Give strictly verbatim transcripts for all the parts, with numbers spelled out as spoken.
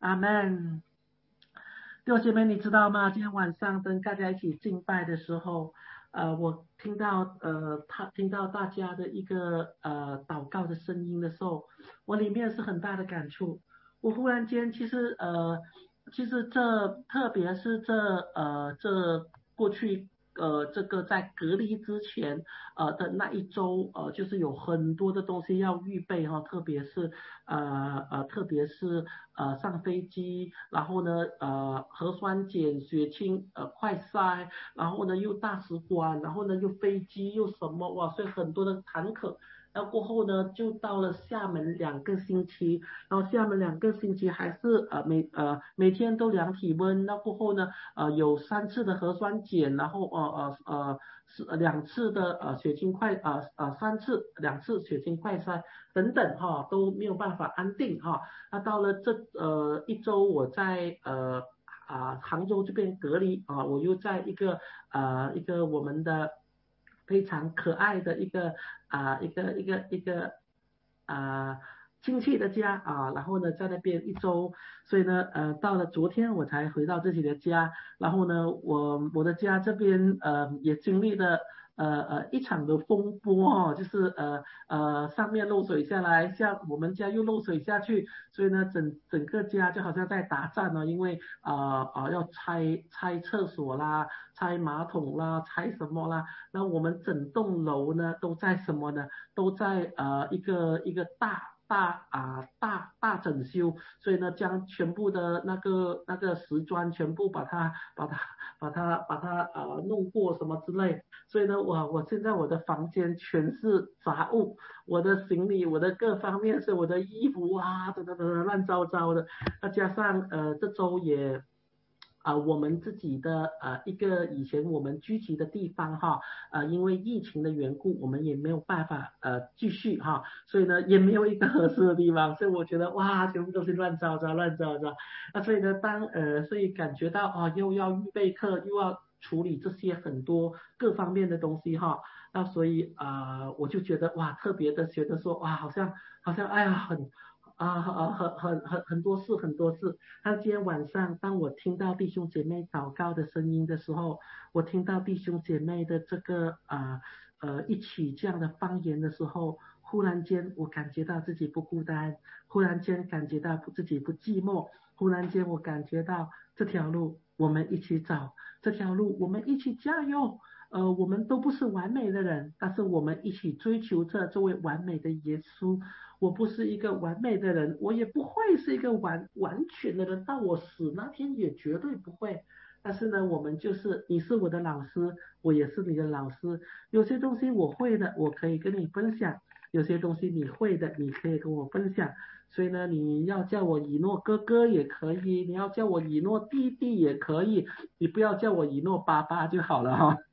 阿门。弟兄姐妹，你知道吗？今天晚上跟大家一起敬拜的时候，呃，我听到呃，他听到大家的一个呃祷告的声音的时候，我里面是很大的感触。我忽然间，其实呃，其实这特别是这呃这过去呃这个在隔离之前呃的那一周呃，就是有很多的东西要预备哈、哦，特别是呃呃特别是呃上飞机，然后呢呃核酸检、血清呃快筛，然后呢又大使馆，然后呢又飞机又什么哇，所以很多的坎坷。然后过后呢，就到了厦门两个星期，然后厦门两个星期还是呃每呃每天都量体温，那过后呢呃有三次的核酸检，然后呃呃呃是两次的呃血清快呃呃三次两次血清快筛等等哈都没有办法安定哈。那到了这呃一周我在呃啊、杭州这边隔离啊，我又在一个呃一个我们的非常可爱的一个啊、一个一个一个啊、亲戚的家啊，然后呢在那边一周，所以呢呃到了昨天我才回到自己的家，然后呢我我的家这边呃也经历了呃呃一场的风波哦，就是呃呃上面漏水下来，下我们家又漏水下去，所以呢整整个家就好像在打仗哦，因为啊啊、呃呃、要拆拆厕所啦，拆马桶啦，拆什么啦，那我们整栋楼呢都在什么呢？都在呃一个一个大大啊、呃、大大整修，所以呢将全部的那个那个石砖全部把它把它把它把它呃弄过什么之类，所以呢我我现在我的房间全是杂物，我的行李我的各方面是我的衣服啊等等等等乱糟糟的，那加上呃这周也啊、呃，我们自己的呃一个以前我们聚集的地方哈，呃，因为疫情的缘故，我们也没有办法呃继续哈，所以呢也没有一个合适的地方，所以我觉得哇，全部都是乱糟糟乱糟糟，那所以呢当呃所以感觉到啊、哦、又要预备课，又要处理这些很多各方面的东西哈，那所以啊、呃、我就觉得哇特别的觉得说哇好像好像哎呀很。啊啊很很很很多事很多事，那今天晚上当我听到弟兄姐妹祷告的声音的时候，我听到弟兄姐妹的这个啊 呃, 呃一起这样的方言的时候，忽然间我感觉到自己不孤单，忽然间感觉到自己不寂寞，忽然间我感觉到这条路我们一起走，这条路我们一起加油。呃，我们都不是完美的人，但是我们一起追求着这位完美的耶稣。我不是一个完美的人，我也不会是一个完完全的人，到我死那天也绝对不会。但是呢，我们就是你是我的老师，我也是你的老师。有些东西我会的，我可以跟你分享；有些东西你会的，你可以跟我分享。所以呢，你要叫我以诺哥哥也可以，你要叫我以诺弟弟也可以，你不要叫我以诺爸爸就好了哈。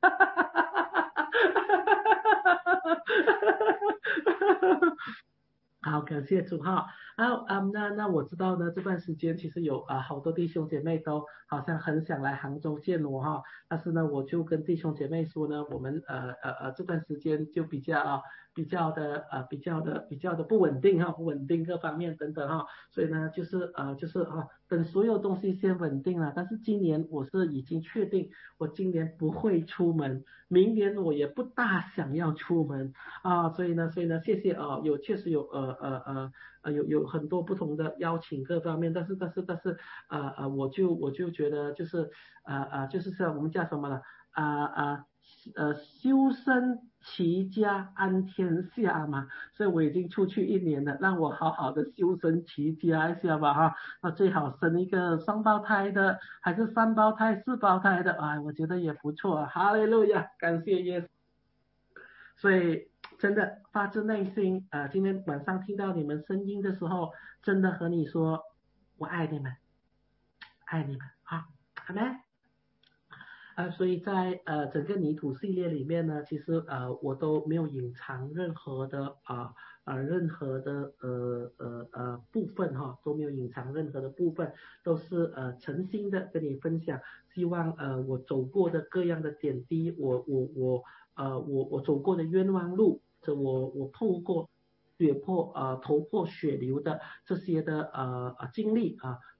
好，感谢主哈。啊啊，那那我知道呢，这段时间其实有啊好多弟兄姐妹都好像很想来杭州见我哈，但是呢，我就跟弟兄姐妹说呢，我们呃呃呃这段时间就比较啊比较的呃比较的比较的不稳定哈，不稳定各方面等等哈，所以呢就是呃就是啊等所有东西先稳定了，但是今年我是已经确定我今年不会出门，明年我也不大想要出门。啊，所以呢，所以呢，谢谢啊，有确实有呃呃呃呃有有很多不同的邀请各方面，但是但是但是呃呃，我就我就觉得就是呃呃就是像我们叫什么呢？啊啊呃修身齐家安天下嘛，所以我已经出去一年了，让我好好的修身齐家一下吧哈。那最好生一个双胞胎的，还是三胞胎、四胞胎的，哎，我觉得也不错。哈利路亚，感谢耶稣。所以真的发自内心，呃，今天晚上听到你们声音的时候，真的和你说，我爱你们，爱你们，好，好没？呃，所以在呃整个泥土系列里面呢，其实呃我都没有隐藏任何的啊呃，呃任何的呃呃呃部分哈，都没有隐藏任何的部分，都是呃诚心的跟你分享，希望呃我走过的各样的点滴，我我我呃我我走过的冤枉路，这我我碰过血破呃头破血流的这些的呃呃经历啊。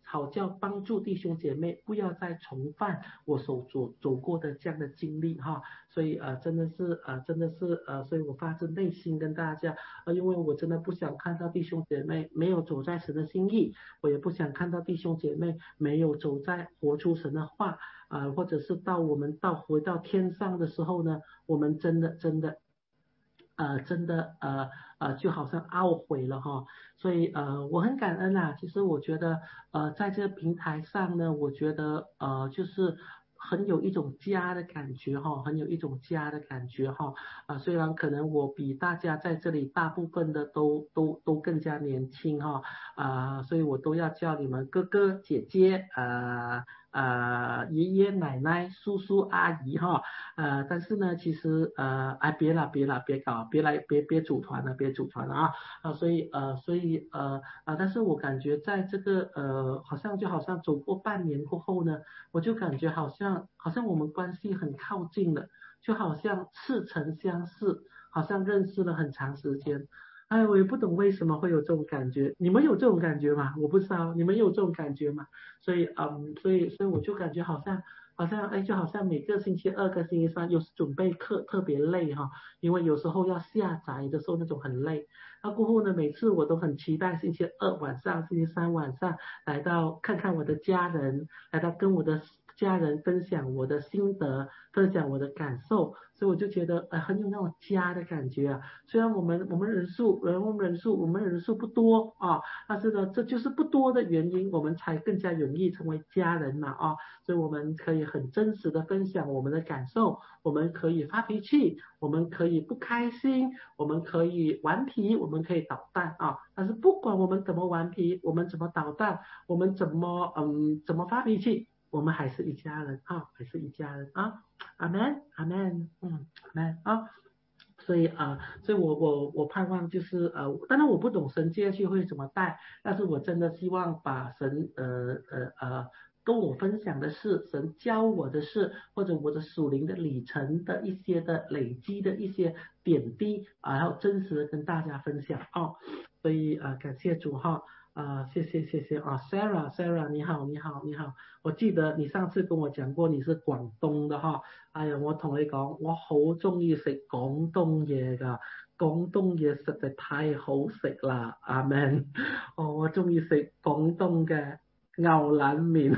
好叫帮助弟兄姐妹不要再重犯我所走走过的这样的经历哈。所以呃真的是呃真的是呃，所以我发自内心跟大家，呃因为我真的不想看到弟兄姐妹没有走在神的心意，我也不想看到弟兄姐妹没有走在活出神的话啊、呃，或者是到我们到回到天上的时候呢，我们真的真的。呃，真的呃呃，就好像懊悔了哈，所以呃，我很感恩啊。其实我觉得呃，在这个平台上呢，我觉得呃，就是很有一种家的感觉哈，很有一种家的感觉哈。啊、呃，虽然可能我比大家在这里大部分的都都都更加年轻哈，啊、呃，所以我都要叫你们哥哥姐姐啊。呃呃，爷爷奶奶、叔叔阿姨哈，呃，但是呢，其实呃，哎，别了，别了，别搞，别来，别别组团了，别组团了啊啊，所以呃，所以呃啊，但是我感觉在这个呃，好像就好像走过半年过后呢，我就感觉好像好像我们关系很靠近了，就好像似曾相识，好像认识了很长时间。哎，我也不懂为什么会有这种感觉，你们有这种感觉吗？我不知道，你们有这种感觉吗？所以嗯，所以所以我就感觉好像。好像哎，就好像每个星期二跟星期三有时准备课特别累哈，因为有时候要下载的时候那种很累。那过后呢，每次我都很期待星期二晚上、星期三晚上来到看看我的家人，来到跟我的家人分享我的心得，分享我的感受，所以我就觉得呃很有那种家的感觉啊。虽然我们我们人数人我们人数我们人数不多啊，但是呢这就是不多的原因，我们才更加容易成为家人嘛啊。所以我们可以很真实的分享我们的感受，我们可以发脾气，我们可以不开心，我们可以顽皮，我们可以捣蛋啊。但是不管我们怎么顽皮，我们怎么捣蛋，我们怎么嗯怎么发脾气，我们还是一家人啊，还是一家人啊。阿门，阿门，嗯，阿门啊。所以啊、呃，所以我我我盼望就是呃，当然我不懂神接下去会怎么带，但是我真的希望把神呃呃呃跟我分享的事，神教我的事，或者我的属灵的里程的一些的累积的一些点滴啊，然后真实的跟大家分享哦。所以啊、呃，感谢主哈。啊、呃，谢谢谢谢啊，Sarah Sarah 你好你好你好，我記得你上次跟我講過你是廣東的哈，哎呀我同你講我好中意食廣東嘢㗎，廣東嘢實在太好食啦，阿 Man，哦我中意食廣東嘅牛腩麵。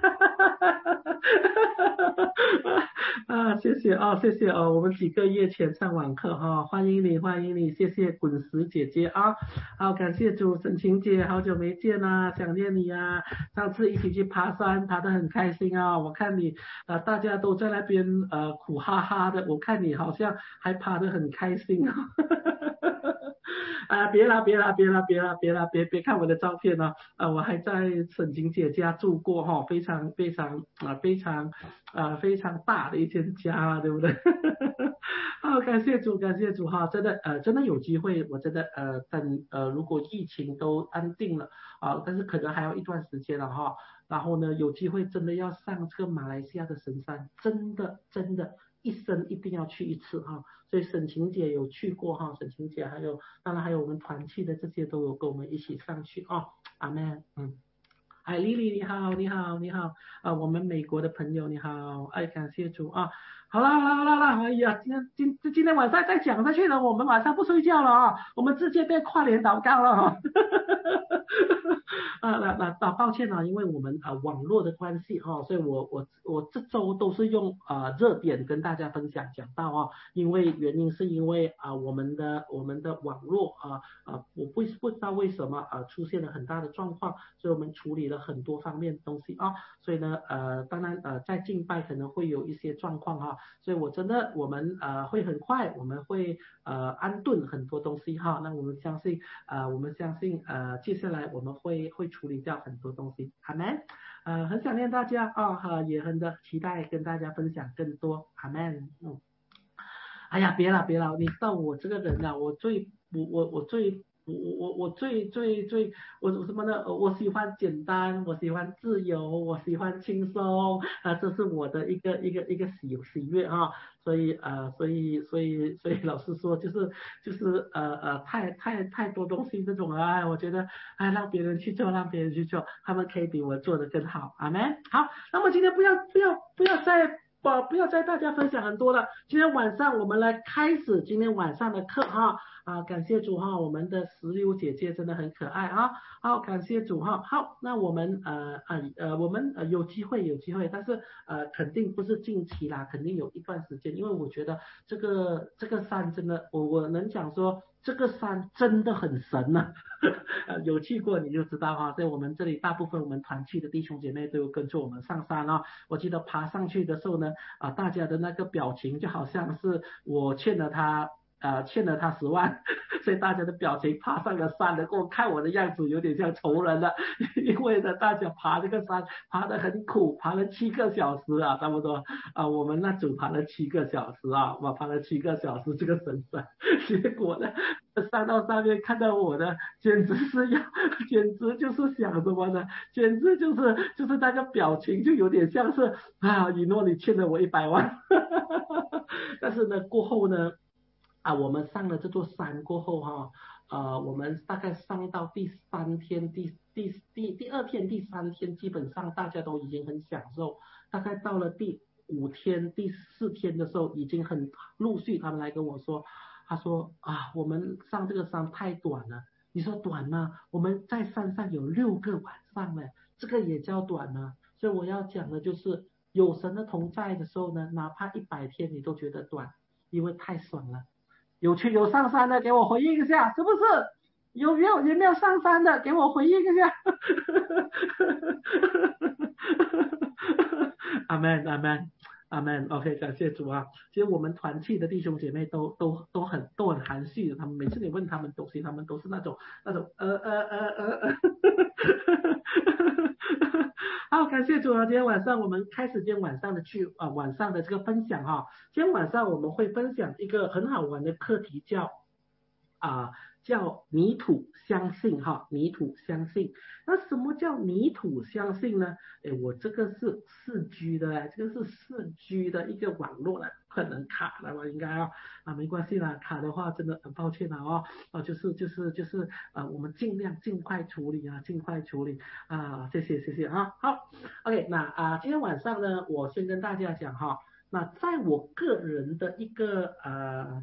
啊，谢谢啊，谢谢哦，我们几个月前上网课哈、哦，欢迎你，欢迎你，谢谢滚石姐姐啊，好，感谢主，沈晴姐，好久没见啦，想念你呀、啊，上次一起去爬山，爬得很开心啊，我看你呃大家都在那边呃苦哈哈的，我看你好像还爬得很开心啊。啊，别啦，别啦，别啦，别啦，别啦，别别看我的照片哦，啊，我还在沈晴姐家住过哈、哦，非常非常啊，非常啊，非常大的一间家啊，对不对？好，感谢主，感谢主哈，真的呃，真的有机会，我真的呃，等呃，如果疫情都安定了啊，但是可能还要一段时间了哈。然后呢，有机会真的要上这个马来西亚的神山，真的真的，一生一定要去一次哈。所以沈晴姐有去过哈，沈晴姐还有当然还有我们团契的这些都有跟我们一起上去啊，阿妹，嗯。哎，丽丽你好，你好，你好，啊，我们美国的朋友你好，哎，感谢主啊，好啦好啦好啦好啦，哎呀，今天今今天晚上再讲下去了，我们晚上不睡觉了啊，我们直接变跨年祷告了哈。啊，那那那抱歉啊，因为我们啊、呃、网络的关系哈、哦，所以我我我这周都是用啊、呃、热点跟大家分享讲到啊、哦，因为原因是因为啊、呃、我们的我们的网络啊啊、呃、我不不知道为什么啊、呃、出现了很大的状况，所以我们处理了很多方面的东西啊、哦，所以呢呃当然呃在敬拜可能会有一些状况哈、哦，所以我真的我们呃会很快我们会呃安顿很多东西哈、哦，那我们相信啊、呃、我们相信呃接下来我们会会处理掉很多东西，阿门。呃，很想念大家啊，哈、也很的期待跟大家分享更多，阿门。嗯，哎呀，别了别了，你知道我这个人啊，我最我我我最我我我最最最我我什么呢？我喜欢简单，我喜欢自由，我喜欢轻松啊，这是我的一个一个一个喜喜悦啊。所以呃，所以所以所以老师说就是就是呃呃太太太多东西这种啊，我觉得哎让别人去做，让别人去做，他们可以比我做的更好。阿门。好，那么今天不要不要不要再。不不要再大家分享很多了，今天晚上我们来开始今天晚上的课哈。啊，感谢主哈，我们的石榴姐姐真的很可爱啊。好，感谢主哈。好，那我们呃呃呃，我们呃有机会有机会，但是呃肯定不是近期啦，肯定有一段时间，因为我觉得这个这个山真的，我我能讲说这个山真的很神呐、啊。有去过你就知道哈，在我们这里大部分我们团契的弟兄姐妹都有跟着我们上山啊。我记得爬上去的时候呢，啊大家的那个表情就好像是我欠了他。呃，欠了他十万，所以大家的表情爬上了山的，给我看我的样子有点像仇人了，因为呢，大家爬这个山爬得很苦，爬了七个小时啊，差不多啊，我们那组爬了七个小时啊，我爬了七个小时这个神山，结果呢，上到上面看到我的，简直是要，简直就是想什么呢？简直就是就是那个表情就有点像是啊，以诺你欠了我一百万，但是呢，过后呢。啊，我们上了这座山过后哈，呃，我们大概上到第三天、第第第第二天、第三天，基本上大家都已经很享受。大概到了第五天、第四天的时候，已经很陆续他们来跟我说，他说啊，我们上这个山太短了。你说短吗？我们在山上有六个晚上呢，这个也叫短吗？所以我要讲的就是，有神的同在的时候呢，哪怕一百天你都觉得短，因为太爽了。有去有上山的给我回应一下，是不是？有没有有没有上山的给我回应一下？阿门阿门阿门 OK， 感谢主啊！其实我们团契的弟兄姐妹都都都很都很含蓄的，他们每次你问他们东西，他们都是那种那种呃呃呃呃呃。好，感谢主啊！今天晚上我们开始今天晚上的去啊、呃、晚上的这个分享哈。今天晚上我们会分享一个很好玩的课题叫啊、叫泥土相信哈，泥土相信。那什么叫泥土相信呢？哎，我这个是四 G 的，这个是四 G 的一个网络了，可能卡了吧，应该啊啊没关系啦，卡的话真的很抱歉了哦，啊就是就是就是啊我们尽量尽快处理啊，尽快处理啊，谢谢谢谢啊，好 OK， 那啊今天晚上呢，我先跟大家讲哈，那在我个人的一个呃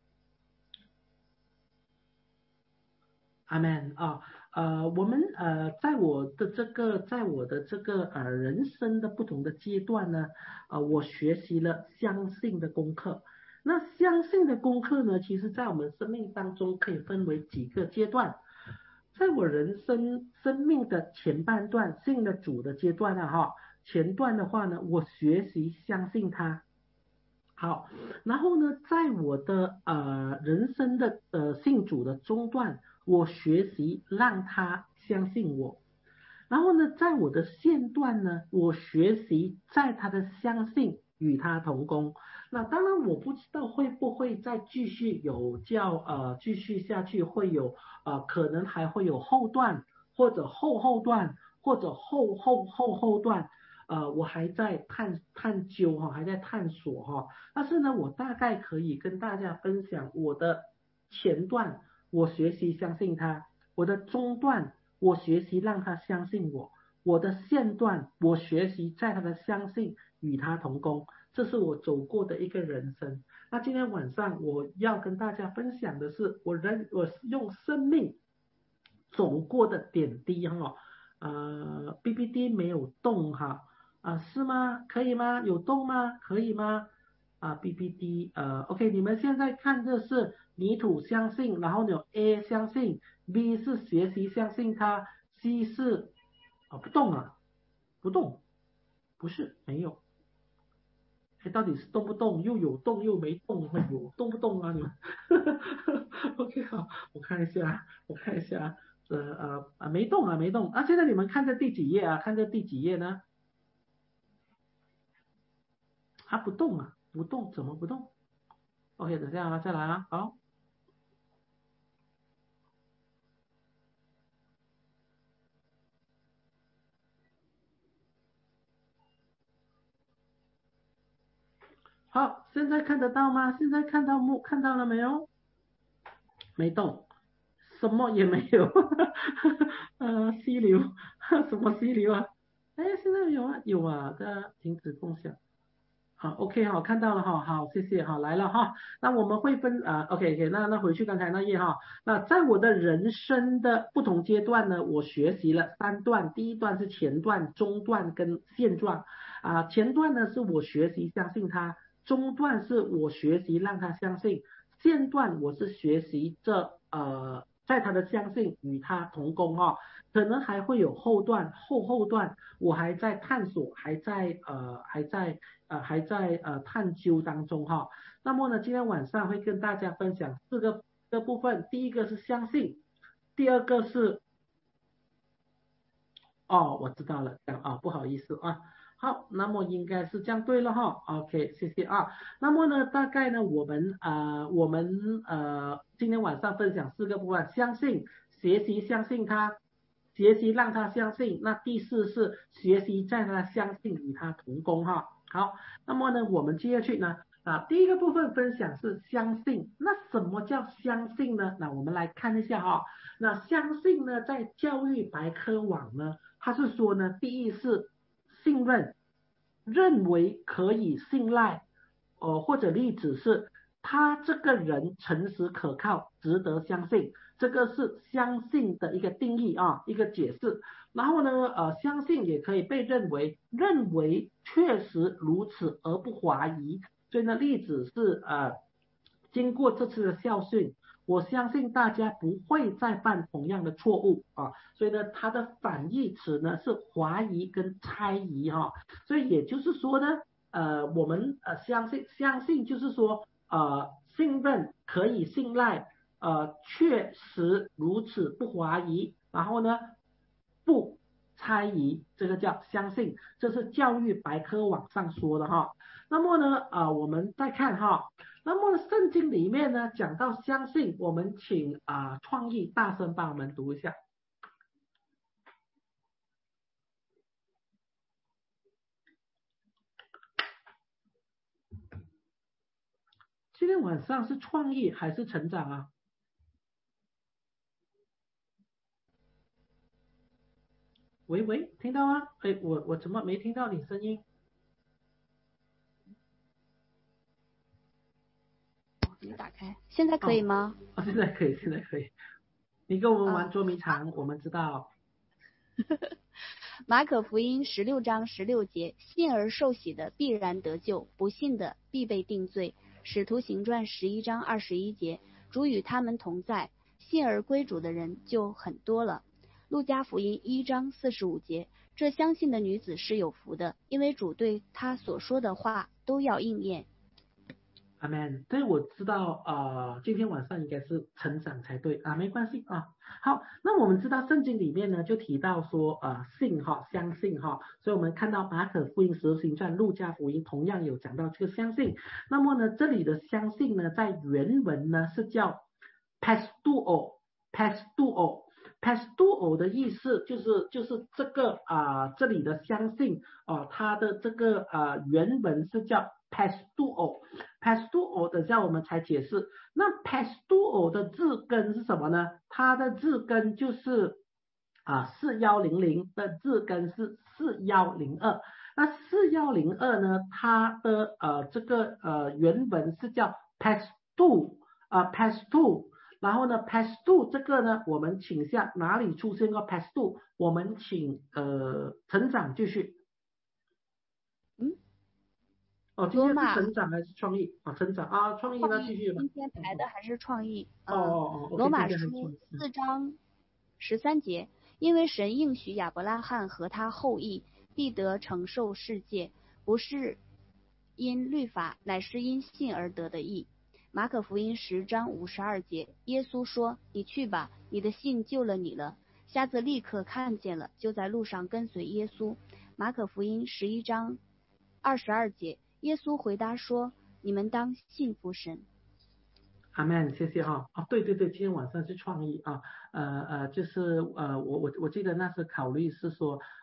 阿门啊，呃，我们呃，在我的这个，在我的这个呃人生的不同的阶段呢，呃，我学习了相信的功课。那相信的功课呢，其实在我们生命当中可以分为几个阶段。在我人生生命的前半段，信了主的阶段啊，哈，前段的话呢，我学习相信他。好，然后呢，在我的呃人生的呃信主的中段，我学习让他相信我。然后呢，在我的线段呢，我学习在他的相信与他同工。那当然，我不知道会不会再继续有叫呃继续下去，会有呃可能还会有后段或者后后段或者后后后后段。呃，我还在探探究哈，还在探索哈。但是呢，我大概可以跟大家分享我的前段，我学习相信他；我的中段，我学习让他相信我；我的线段，我学习在他的相信与他同工。这是我走过的一个人生。那今天晚上我要跟大家分享的是，我人我用生命走过的点滴哈。呃，B B D 没有动哈。啊，是吗？可以吗？有动吗？可以吗？啊，B B D，呃，OK，你们现在看的是泥土相信，然后有 A 相信，B 是学习相信他，C 是啊不动啊，不动，不是没有，哎，到底是动不动？又有动又没动，哎呦，动不动啊你们？OK，好，我看一下，我看一下，呃呃啊没动啊没动啊，现在你们看这第几页啊？看这第几页呢？它不动啊，不动，怎么不动？OK，等下啊，再来啊，好， 好，现在看得到吗？现在看到目看到了没有？没动，什么也没有。呃，溪流，什么溪流啊？哎，现在有啊，有啊，大家停止共享。好，OK，好，看到了哈，好，谢谢，好，来了哈。那我们会分啊，OK，OK，那那回去刚才那页哈。那在我的人生的不同阶段呢，我学习了三段，第一段是前段、中段跟现段。啊，前段呢是我学习相信他，中段是我学习让他相信，现段我是学习这呃，在他的相信与他同工哈、哦，可能还会有后段、后后段，我还在探索，还在呃，还在。呃还在呃探究当中哈。那么呢，今天晚上会跟大家分享四个个部分，第一个是相信，第二个是哦，我知道了，这样啊，不好意思啊。好，那么应该是这样对了哈。OK，谢谢啊。那么呢，大概呢，我们呃，我们呃，今天晚上分享四个部分：相信、学习相信他，学习让他相信。那第四是学习在他相信与他同工哈。好，那么呢，我们接下去呢，啊，第一个部分分享是相信。那什么叫相信呢？那我们来看一下哈。那相信呢，在教育百科网呢。他是说呢，第一是信任，认为可以信赖，呃，或者例子是他这个人诚实可靠，值得相信，这个是相信的一个定义啊，一个解释。然后呢，呃，相信也可以被认为认为确实如此而不怀疑。所以呢，例子是呃，经过这次的教训，我相信大家不会再犯同样的错误啊，所以呢，它的反义词呢是怀疑跟猜疑哈、啊，所以也就是说呢，呃，我们呃相信相信就是说呃信任可以信赖，呃确实如此不怀疑，然后呢不猜疑，这个叫相信，这是教育百科网上说的哈。那么呢，啊、呃，我们再看哈，那么圣经里面呢讲到相信，我们请啊、呃、创意大声帮我们读一下。今天晚上是创意还是成长啊？喂喂，听到吗？哎，我我怎么没听到你声音？ 没打开，现在可以哦， 吗？ 哦，现在可以，现在可以。你跟我们玩啊， 捉迷藏，我们知道。 马可福音十六章十六节，信而受洗的必然得救，不信的必被定罪。使徒行传十一章二十一节，主与他们同在，信而归主的人就很多了。路加福音一章四十五节，这相信的女子是有福的，因为主对她所说的话都要应验。 阿 man，对，我知道啊、呃今天晚上应该是成长才对啊，没关系啊。好，那我们知道圣经里面呢就提到说呃信哈，相信哈，所以我们看到马可福音、使徒行传、路加福音同样有讲到这个相信。那么呢，这里的相信呢，在原文呢是叫 pastuo，pastuo，pastuo 的意思就是就是这个啊、呃、这里的相信啊、呃，它的这个啊、呃、原文是叫 pastuo。pastuo 等下我们才解释。那 pastuo 的字根是什么呢？它的字根就是啊四幺零零的字根是四幺零二。那四幺零二呢，它的呃这个呃原文是叫 pastu 啊、呃、pastu。然后呢，pastu 这个呢，我们请下哪里出现过 pastu？我们请呃成长继续。 嗯， 哦，今天是罗马成长还是创意啊？成长啊，创意那继创意续吧。 今天哦哦排的还是创意。 哦嗯， 哦哦，OK，今罗马天还是创书意。嗯四章十三节，因为神应许亚伯拉罕和他后裔必得承受世界，不是因律法，乃是因信而得的义。马可福音十章五十二节，耶稣说：“你去吧，你的信救了你了。”瞎子立刻看见了，就在路上跟随耶稣。马可福音十一章二十二节，耶稣回答说：“你们当信服神。” 阿曼，谢谢哈。哦，对对对，今天晚上是创意啊，呃呃，就是呃，我我我记得那时考虑是说，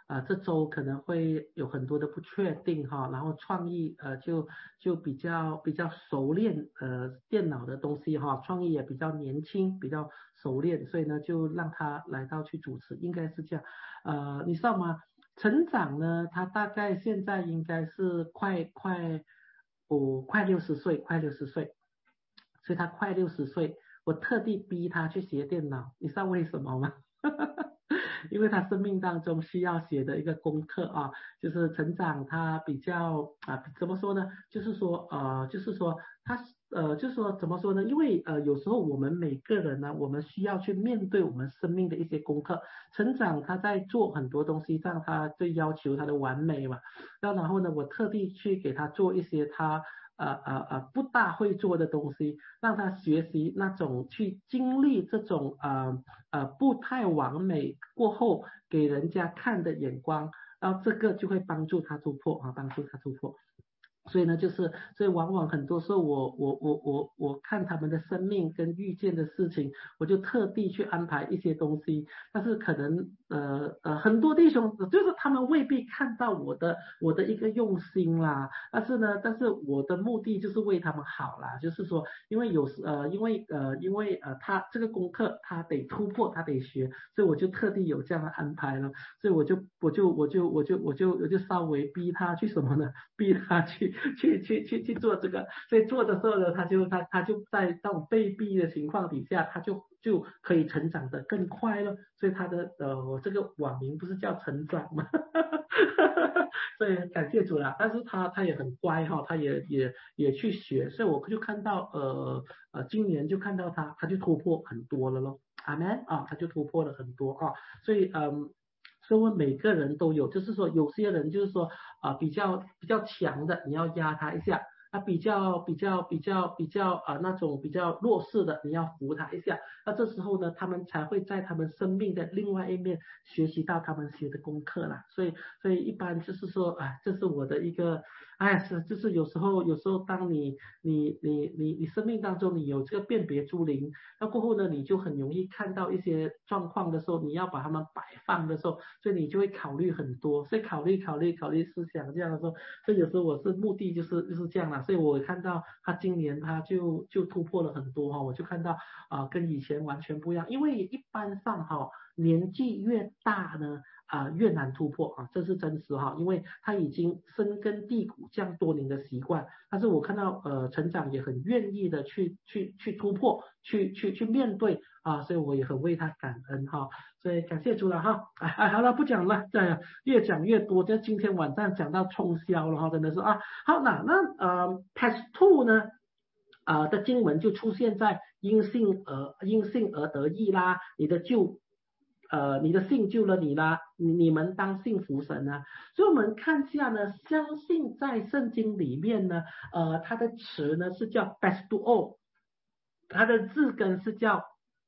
呃这周可能会有很多的不确定哈，然后创意呃就就比较比较熟练呃电脑的东西哈，创意也比较年轻，比较熟练，所以呢就让他来到去主持，应该是这样。呃，你知道吗？成长呢，他大概现在应该是快快哦快六十岁，快六十岁，所以他快六十岁，我特地逼他去学电脑，你知道为什么吗？因为他生命当中需要写的一个功课啊，就是成长他比较啊怎么说呢？就是说呃就是说他呃就是说怎么说呢？因为呃有时候我们每个人呢，我们需要去面对我们生命的一些功课。成长他在做很多东西上，他最要求他的完美嘛。然后呢，我特地去给他做一些他呃呃呃不大会做的东西，让他学习那种去经历这种呃呃不太完美过后给人家看的眼光，然后这个就会帮助他突破啊，帮助他突破。所以呢，就是所以往往很多时候我我我我我看他们的生命跟遇见的事情，我就特地去安排一些东西，但是可能呃呃很多弟兄就是他们未必看到我的我的一个用心啦，但是呢，但是我的目的就是为他们好啦，就是说因为有时呃因为呃因为呃他这个功课他得突破，他得学，所以我就特地有这样的安排了，所以我就我就我就我就我就我就稍微逼他去什么呢？逼他去去去去去做这个，所以做的时候呢，他就他他就在这种被逼的情况底下，他就就可以成长得更快了。所以他的呃，我这个网名不是叫成长吗？所以感谢主啦，但是他他也很乖哈，他也也也去学，所以我就看到呃呃，今年就看到他，他就突破很多了咯，阿门啊，他就突破了很多啊，所以嗯。所以我每个人都有，就是说有些人就是说啊、呃、比较比较强的，你要压他一下；那比较比较比较比较啊、呃、那种比较弱势的，你要扶他一下。那这时候呢，他们才会在他们生命的另外一面学习到他们学的功课啦。所以所以一般就是说啊，这是我的一个，哎是就是有时候有时候当你你你你你生命当中你有这个辨别诸灵，那过后呢，你就很容易看到一些状况的时候，你要把它们摆放的时候，所以你就会考虑很多，所以考虑考虑考虑思想这样的时候，所以有时候我是目的就是就是这样啦，所以我看到他今年他就就突破了很多哈，我就看到啊、呃、跟以前完全不一样，因为一般上哈年纪越大呢。啊、呃，越难突破啊，这是真实哈，因为他已经深根蒂固这样多年的习惯，但是我看到呃成长也很愿意的去去去突破，去去去面对啊，所以我也很为他感恩哈，所以感谢主了哈，哎好了不讲了，这样越讲越多，这今天晚上讲到冲销了哈，真的是啊，好那那呃 test two 呢？啊、呃、的经文就出现在因信而因信而得益啦，你的救呃，你的信救了你啦，你你们当信服神啊。所以我们看下呢，相信在圣经里面呢，呃，它的词呢是叫 pestuo，它的字根是叫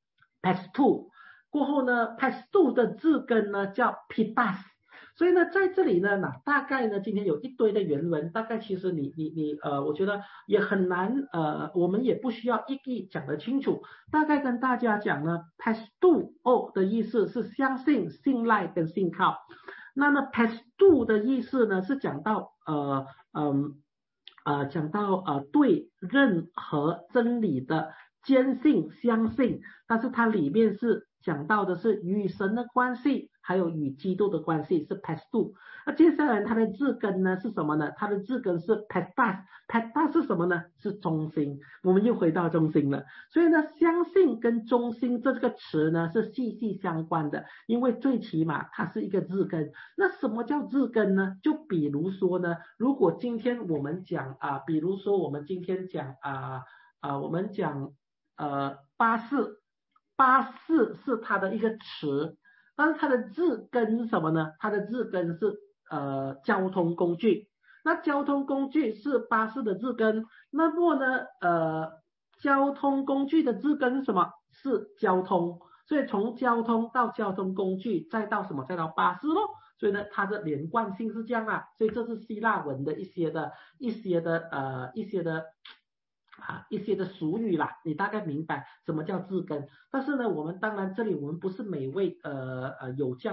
pestu，过后呢 pestu 的字根呢叫 pitas。所以呢，在这里呢，那大概呢，今天有一堆的原文，大概其实你你你呃，我觉得也很难呃，我们也不需要一一讲得清楚。大概跟大家讲呢 p e s t u o 的意思是相信、信赖跟信靠。那么 p e s t u 的意思呢，是讲到呃嗯呃讲到呃对任何真理的坚信、相信，但是它里面是讲到的是与神的关系，还有与基督的关系是 p e s t u。那接下来它的字根呢是什么呢？它的字根是 pestas，pestas 是什么呢？是中心。我们又回到中心了。所以呢，相信跟中心这个词呢是息息相关的，因为最起码它是一个字根。那什么叫字根呢？就比如说呢，如果今天我们讲啊，比如说我们今天讲啊啊，我们讲呃巴士，巴士是它的一个词，但是它的字根是什么呢？它的字根是呃交通工具。那交通工具是巴士的字根，那么呢呃交通工具的字根是什么？是交通。所以从交通到交通工具，再到什么？再到巴士咯。所以呢，它的连贯性是这样啊。所以这是希腊文的一些的一些的呃一些的啊一些的俗语啦，你大概明白什么叫字根。但是呢，我们当然这里我们不是每位呃呃有这样的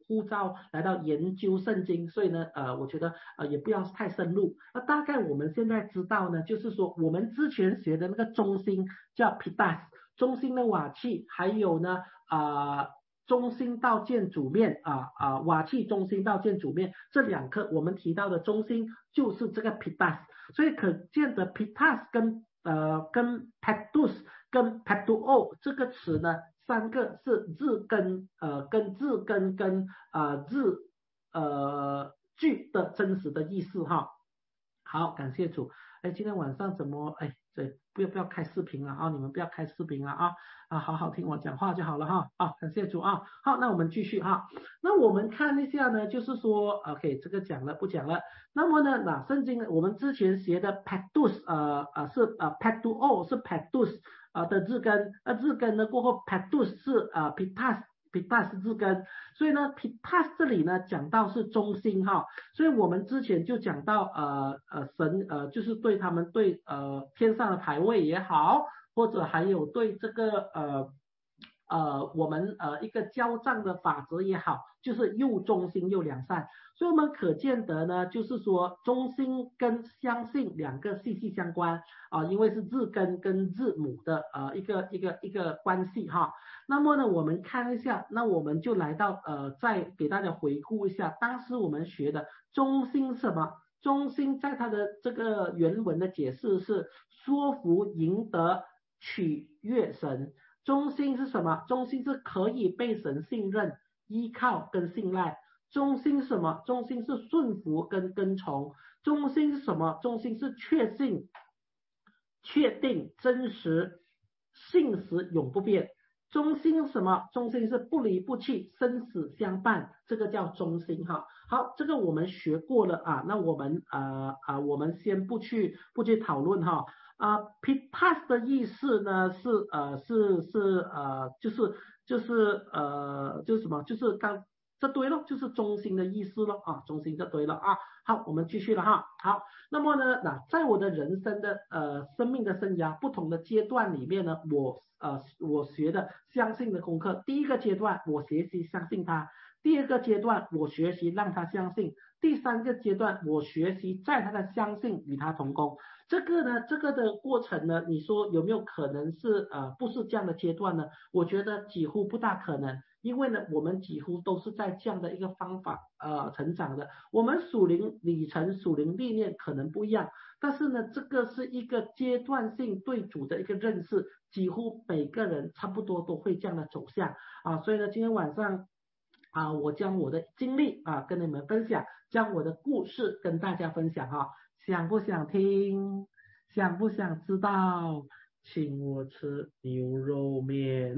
护照来到研究圣经，所以呢，呃，我觉得呃也不要太深入。那大概我们现在知道呢，就是说我们之前学的那个中心叫 Pitas， 中心的瓦器，还有呢啊。呃中心到建筑面啊啊瓦器中心到建筑面这两颗我们提到的中心就是这个 Pitas， 所以可见的 Pitas 跟呃跟 Petrus 跟 Petruo 这个词呢，三个是字根呃跟字根跟呃字呃句的真实的意思哈。好，感谢主。哎，今天晚上怎么哎？对，不要不要开视频了啊！你们不要开视频了啊！啊，好好听我讲话就好了哈。啊，感谢主啊。好，那我们继续哈。那我们看一下呢，就是说 ，OK， 这个讲了不讲了。那么呢，那圣经我们之前学的 Petrus， 呃呃是呃 Petruo 是 Petrus 啊的字根，那字根呢过后 Petrus 是呃 Pitas。Pitas 字根，所以呢 Pitas 这里呢讲到是中心哈，所以我们之前就讲到呃呃神呃就是对他们对呃天上的牌位也好，或者还有对这个呃呃我们呃一个交账的法则也好，就是又忠心又良善，所以我们可见得呢，就是说忠心跟相信两个息息相关啊、呃，因为是字根跟字母的呃一个一个一个关系哈。那么呢，我们看一下，那我们就来到呃，再给大家回顾一下，当时我们学的中心是什么？中心在它的这个原文的解释是说服、赢得、取悦神。中心是什么？中心是可以被神信任、依靠跟信赖。中心是什么？中心是顺服跟跟从。中心是什么？中心是确信、确定、真实、信实、永不变。中心什么？中心是不离不弃，生死相伴，这个叫中心哈。好，这个我们学过了啊，那我们呃啊，我们先不去不去讨论哈。啊 ，Pitas 的意思呢是呃是是呃就是就是呃就是什么？就是刚这对了，就是中心的意思了啊，中心这对了啊。好，我们继续了哈。好，那么呢，那在我的人生的呃生命的生涯不同的阶段里面呢，我呃我学的相信的功课，第一个阶段我学习相信他，第二个阶段我学习让他相信，第三个阶段我学习在他的相信与他同工。这个呢，这个的过程呢，你说有没有可能是呃不是这样的阶段呢？我觉得几乎不大可能。因为呢，我们几乎都是在这样的一个方法呃成长的。我们属灵里程、属灵历练可能不一样，但是呢，这个是一个阶段性对主的一个认识，几乎每个人差不多都会这样的走向啊。所以呢，今天晚上啊，我将我的经历啊跟你们分享，将我的故事跟大家分享哈。想不想听？想不想知道？请我吃牛肉面。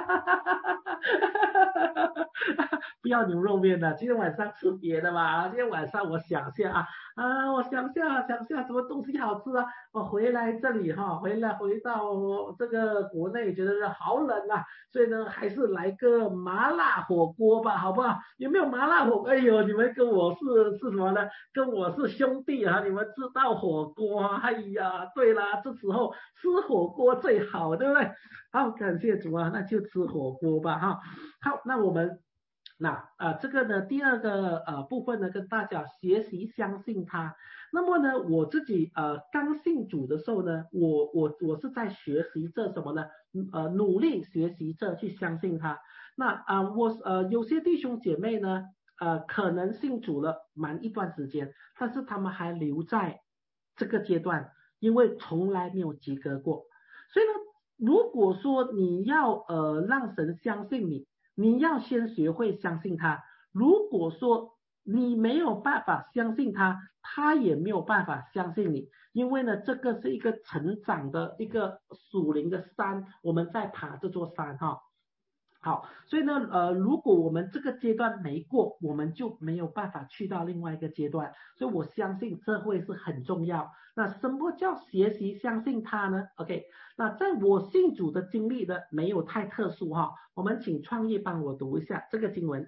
不要牛肉面了，今天晚上吃别的吧。今天晚上我想下啊啊，我想下想下什么东西好吃啊？我回来这里哈，回来回到这个国内，觉得是好冷啊，所以呢，还是来个麻辣火锅吧，好不好？有没有麻辣火锅？哎呦，你们跟我是是什么呢？跟我是兄弟啊，你们知道火锅啊？哎呀，对啦，这时候吃火锅最好，对不对？好，感谢主啊，那就吃火锅吧哈。好，那我们那啊、呃、这个呢第二个呃部分呢跟大家学习相信他。那么呢我自己呃刚信主的时候呢，我我我是在学习着什么呢？呃努力学习着去相信他。那啊、呃、我呃有些弟兄姐妹呢呃可能信主了蛮一段时间，但是他们还留在这个阶段，因为从来没有及格过。所以呢，如果说你要呃让神相信你，你要先学会相信他。如果说你没有办法相信他，他也没有办法相信你，因为呢，这个是一个成长的一个属灵的山，我们在爬这座山哈。好，所以呢，呃，如果我们这个阶段没过，我们就没有办法去到另外一个阶段，所以我相信这会是很重要。那什么叫学习相信他呢 ？OK， 那在我信主的经历呢，没有太特殊哈。我们请创意帮我读一下这个经文。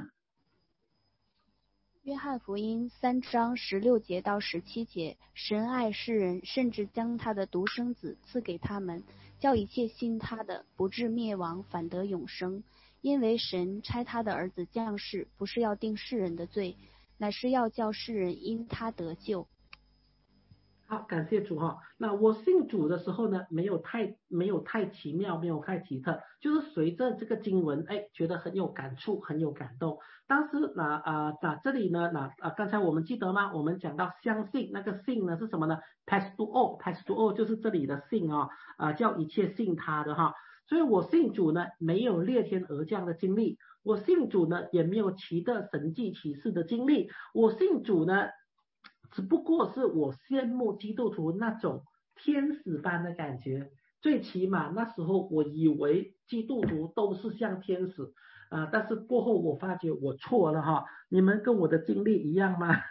约翰福音三章十六节到十七节，神爱世人，甚至将他的独生子赐给他们，叫一切信他的不至灭亡，反得永生。 因为神差他的儿子降世，不是要定世人的罪，乃是要叫世人因他得救。 好，感谢主哈。那我信主的时候呢，没有太没有太奇妙，没有太奇特，就是随着这个经文，哎，觉得很有感触，很有感动。当时那啊那这里呢，那啊刚才我们记得吗？我们讲到相信，那个信呢是什么呢 ？Pastoral，Pastoral 就是这里的信啊，啊叫一切信他的哈。所以我信主呢，没有裂天而降的经历，我信主呢，也没有奇特神迹奇事的经历，我信主呢。只不过是我羡慕基督徒那种天使般的感觉，最起码那时候我以为基督徒都是像天使，呃，但是过后我发觉我错了哈，你们跟我的经历一样吗？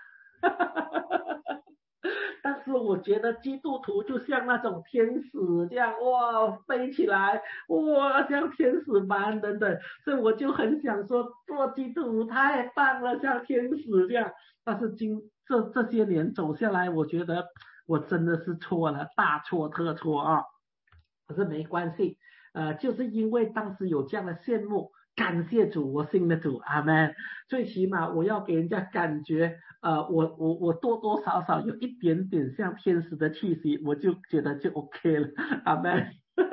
但是我觉得基督徒就像那种天使这样，哇，飞起来，哇，像天使般等等，所以我就很想说，做基督徒太棒了，像天使这样。但是今这这些年走下来，我觉得我真的是错了，大错特错啊！可是没关系，呃，就是因为当时有这样的羡慕，感谢主，我信了主，阿们。最起码我要给人家感觉，呃，我我我多多少少有一点点像天使的气息，我就觉得就 OK 了，阿们。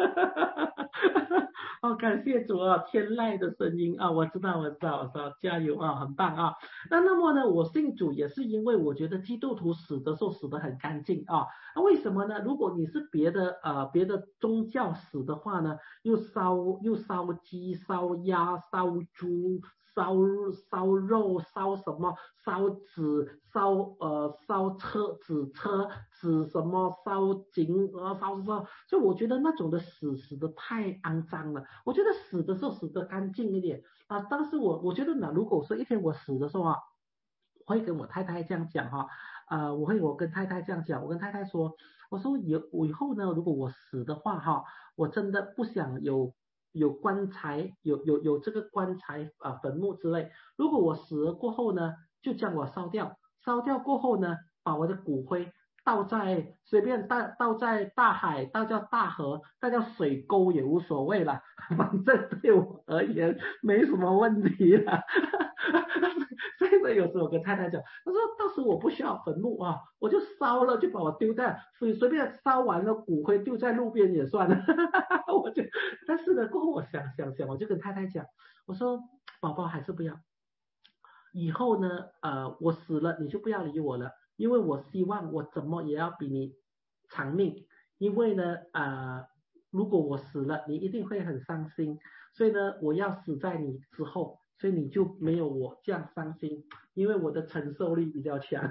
哦，感谢主啊，天籁的声音啊，我知道，我知道，我知道，加油啊，很棒啊。那那么呢，我信主也是因为我觉得基督徒死的时候死得很干净啊。那为什么呢？如果你是别的呃别的宗教死的话呢，又烧又烧鸡、烧鸭、烧猪。烧烧肉，烧什么？烧纸，烧呃烧车纸车纸什么？烧井呃烧烧，所以我觉得那种的死死的太肮脏了。我觉得死的时候死得干净一点啊。当时我我觉得呢，如果说一天我死的时候啊，我会跟我太太这样讲哈、啊，呃，我会我跟太太这样讲，我跟太太说，我说以以后呢，如果我死的话哈，我真的不想有。有棺材，有有有这个棺材啊，坟墓之类。如果我死了过后呢，就将我烧掉，烧掉过后呢，把我的骨灰倒在随便倒倒在大海，倒叫大河，倒叫水沟也无所谓了，反正对我而言没什么问题了。所以呢，有时候我跟太太讲，他说到时我不需要坟墓啊，我就烧了，就把我丢在随随便烧完了骨灰丢在路边也算了。我就，但是呢，过后我想想想，我就跟太太讲，我说宝宝还是不要，以后呢，呃，我死了你就不要理我了，因为我希望我怎么也要比你长命，因为呢，呃，如果我死了，你一定会很伤心，所以呢，我要死在你之后，所以你就没有我这样伤心，因为我的承受力比较强。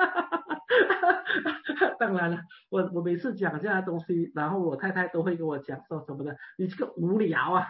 当然了，我我每次讲这样的东西，然后我太太都会跟我讲说什么的，你这个无聊啊。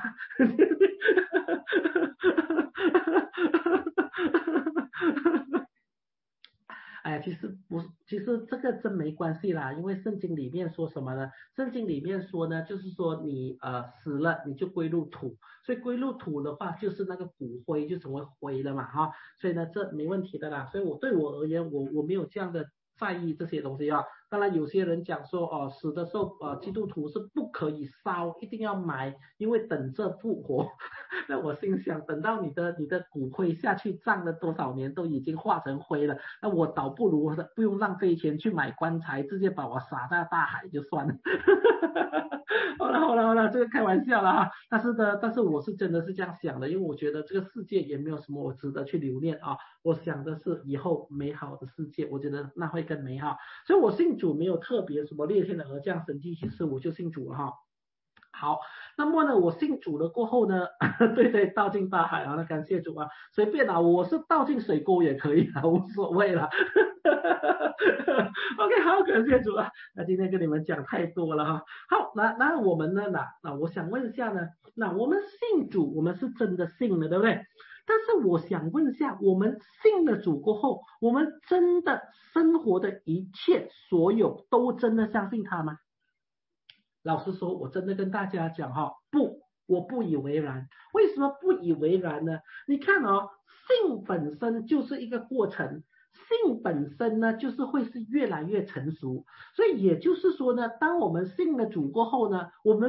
哎，其实不是，其实这个真没关系啦，因为圣经里面说什么呢？圣经里面说呢，就是说你呃死了你就归入土，所以归入土的话就是那个骨灰就成为灰了嘛哈，所以呢这没问题的啦，所以我对我而言我我没有这样的在意这些东西啊。当然有些人讲说哦死的时候呃基督徒是不可以烧，一定要埋，因为等着复活。那我心想，等到你的你的骨灰下去葬了多少年，都已经化成灰了，那我倒不如不用浪费钱去买棺材，直接把我撒在大海就算了。好了好了好了，这个开玩笑了哈。但是呢，但是我是真的是这样想的，因为我觉得这个世界也没有什么我值得去留恋啊。我想的是以后美好的世界，我觉得那会更美好。所以我信主没有特别什么裂天的鹅降神迹奇事，我就信主了哈。好，那么呢，我信主了过后呢，对对，倒进大海啊，那感谢主啊，随便啦，我是倒进水沟也可以啊，无所谓啦。OK， 好，感谢主啊，那今天跟你们讲太多了哈。好，那那我们呢，那那我想问一下呢，那我们信主，我们是真的信了，对不对？但是我想问一下，我们信了主过后，我们真的生活的一切所有都真的相信他吗？老实说，我真的跟大家讲哈，不，我不以为然。为什么不以为然呢？你看哦，性本身就是一个过程，性本身呢就是会是越来越成熟。所以也就是说呢，当我们信了主过后呢，我们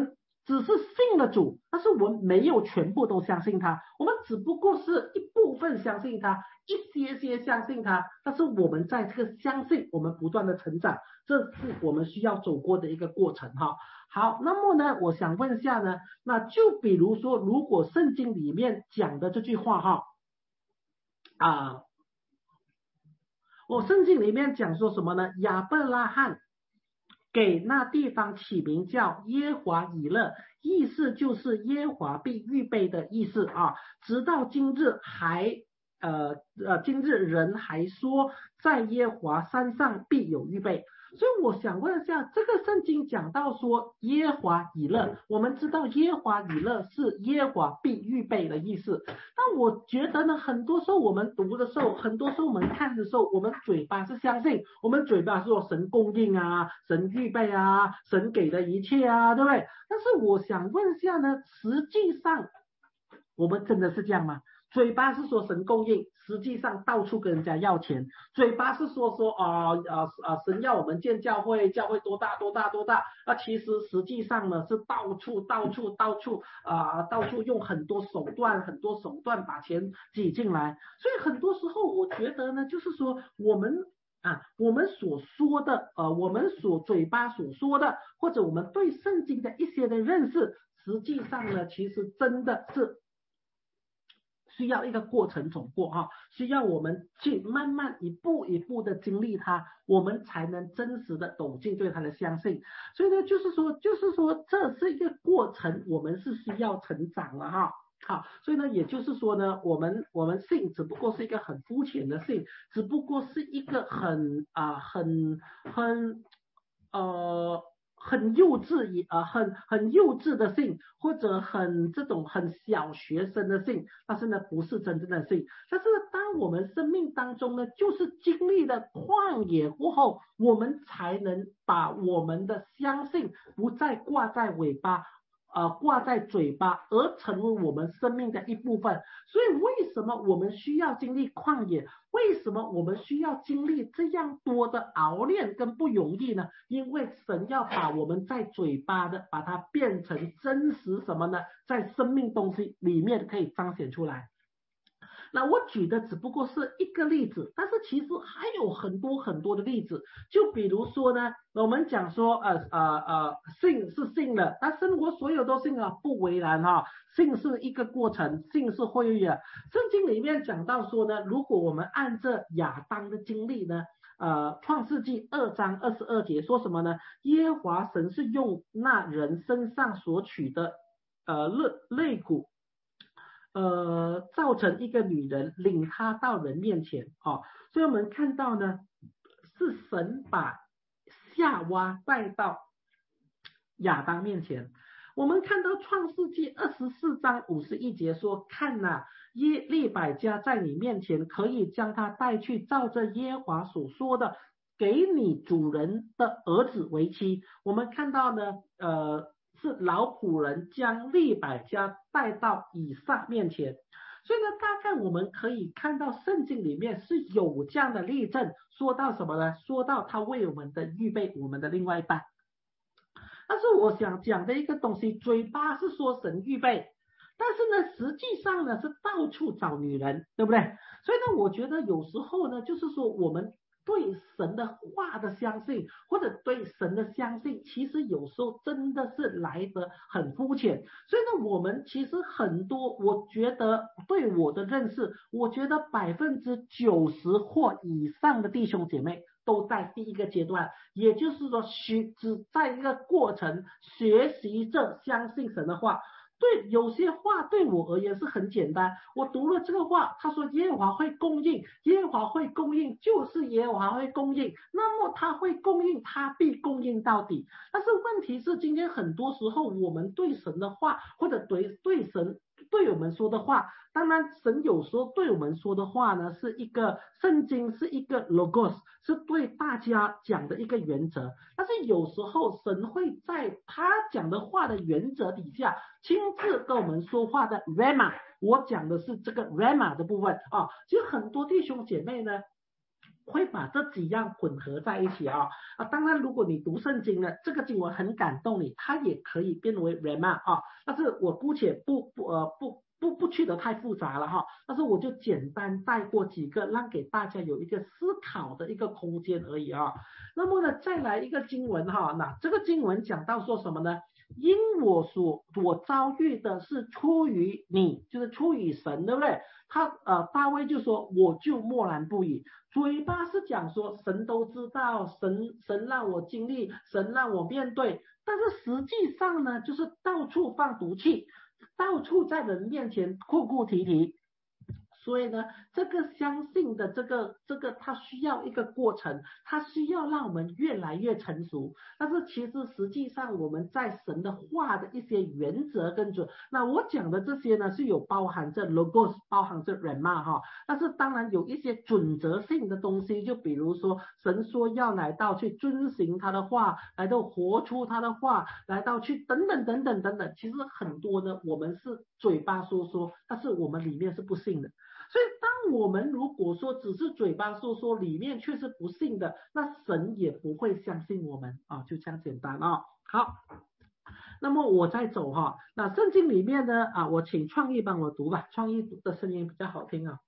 只是信了主，但是我们没有全部都相信他，我们只不过是一部分相信他，一些些相信他，但是我们在这个相信，我们不断的成长，这是我们需要走过的一个过程哈。好，那么呢，我想问一下呢，那就比如说，如果圣经里面讲的这句话哈，啊，我圣经里面讲说什么呢？亚伯拉罕给那地方起名叫耶华以勒，意思就是耶华必预备的意思啊。直到今日还呃呃，今日人还说，在耶华山上必有预备。所以我想问一下，这个圣经讲到说耶华以勒，我们知道耶华以勒是耶华必预备的意思。但我觉得呢，很多时候我们读的时候，很多时候我们看的时候，我们嘴巴是相信，我们嘴巴说神供应啊，神预备啊，神给的一切啊，对不对？但是我想问一下呢，实际上我们真的是这样吗？嘴巴是说神供应，实际上到处跟人家要钱。嘴巴是说说啊啊啊，神要我们建教会，教会多大多大多大，那其实实际上呢是到处到处到处啊，到处用很多手段，很多手段把钱挤进来。所以很多时候我觉得呢，就是说我们啊，我们所说的呃，我们所嘴巴所说的，或者我们对圣经的一些的认识，实际上呢，其实真的是需要一个过程走过哈，需要我们去慢慢一步一步的经历它，我们才能真实的走进对它的相信。所以呢，就是说，就是说，这是一个过程，我们是需要成长了哈。好，所以呢，也就是说呢，我们我们信只不过是一个很肤浅的信，只不过是一个很啊、呃、很很呃。很幼稚呃很很幼稚的信，或者很这种很小学生的信，但是呢不是真正的信。但是当我们生命当中呢，就是经历了旷野过后，我们才能把我们的相信不再挂在尾巴。呃，挂在嘴巴，而成为我们生命的一部分。所以，为什么我们需要经历旷野？为什么我们需要经历这样多的熬炼跟不容易呢？因为神要把我们在嘴巴的，把它变成真实什么呢？在生命东西里面可以彰显出来。那我举的只不过是一个例子，但是其实还有很多很多的例子。就比如说呢，我们讲说呃呃呃信是信了，但生活所有都信了不为然哈、哦。信是一个过程，信是会遇的。圣经里面讲到说呢，如果我们按着亚当的经历呢，呃，创世纪二章二十二节说什么呢？耶和华神是用那人身上所取的呃肋肋骨。呃，造成一个女人，领她到人面前哦，所以我们看到呢，是神把夏娃带到亚当面前。我们看到创世纪二十四章五十一节说，看哪、啊，耶利百加在你面前，可以将他带去，照着耶和华所说的，给你主人的儿子为妻。我们看到呢，呃。是老仆人将利百加带到以撒面前，所以呢，大概我们可以看到圣经里面是有这样的例证，说到什么呢？说到他为我们的预备我们的另外一半。但是我想讲的一个东西，嘴巴是说神预备，但是呢，实际上呢是到处找女人，对不对？所以呢，我觉得有时候呢，就是说我们对神的话的相信，或者对神的相信，其实有时候真的是来得很肤浅。所以呢，我们其实很多，我觉得对我的认识，我觉得百分之九十或以上的弟兄姐妹都在第一个阶段，也就是说，学只在一个过程学习着相信神的话。对，有些话对我而言是很简单，我读了这个话，他说耶和华会供应，耶和华会供应，就是耶和华会供应，那么他会供应，他必供应到底。但是问题是，今天很多时候我们对神的话，或者对对神对我们说的话，当然神有时候对我们说的话呢，是一个圣经是一个 logos， 是对大家讲的一个原则，但是有时候神会在他讲的话的原则底下亲自跟我们说话的 rama， 我讲的是这个 rama 的部分啊。其实很多弟兄姐妹呢， 会把这几样混合在一起啊啊！当然，如果你读圣经呢，这个经文很感动你，它也可以变为 rhema 啊。但是我姑且不不呃不不不去得太复杂了哈，但是我就简单带过几个，让给大家有一个思考的一个空间而已啊。那么呢，再来一个经文哈，那这个经文讲到说什么呢？因我所我遭遇的是出于你，就是出于神，对不对？他呃大卫就说我就默然不语，嘴巴是讲说神都知道，神神让我经历，神让我面对，但是实际上呢，就是到处放毒气，到处在人面前哭哭啼啼。所以呢，这个相信的这个这个，它需要一个过程，它需要让我们越来越成熟。但是其实实际上我们在神的话的一些原则跟准，那我讲的这些呢是有包含着 logos， 包含着 rhema 哈。但是当然有一些准则性的东西，就比如说神说要来到去遵行他的话，来到活出他的话，来到去等等等等等等。其实很多呢，我们是嘴巴说说，但是我们里面是不信的。所以当我们如果说只是嘴巴说说，里面却是不信的，那神也不会相信我们啊，就这样简单啊。好，那么我再走哈，那圣经里面呢啊，我请创意帮我读吧，创意读的声音比较好听啊。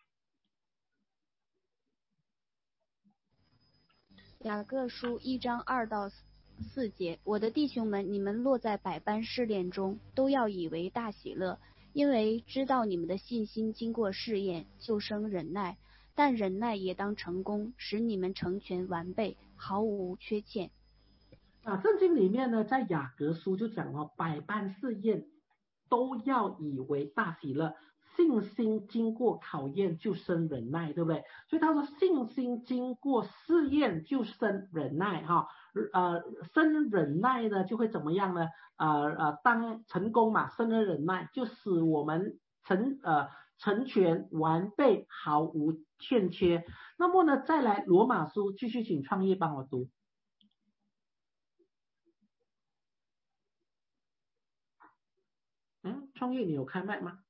雅各书一章二到四节，我的弟兄们，你们落在百般试炼中，都要以为大喜乐。因为知道你们的信心经过试验，就生忍耐，但忍耐也当成功，使你们成全完备，毫无缺欠。 啊，圣经里面呢，在雅各书就讲了，百般试验都要以为大喜乐，信心经过考验就生忍耐，对不对？所以他说信心经过试验就生忍耐哈，呃，生忍耐呢就会怎么样呢？呃呃，当成功嘛，生了忍耐就使我们成呃成全完备，毫无欠缺。那么呢，再来罗马书继续请创业帮我读。嗯，创业你有开麦吗？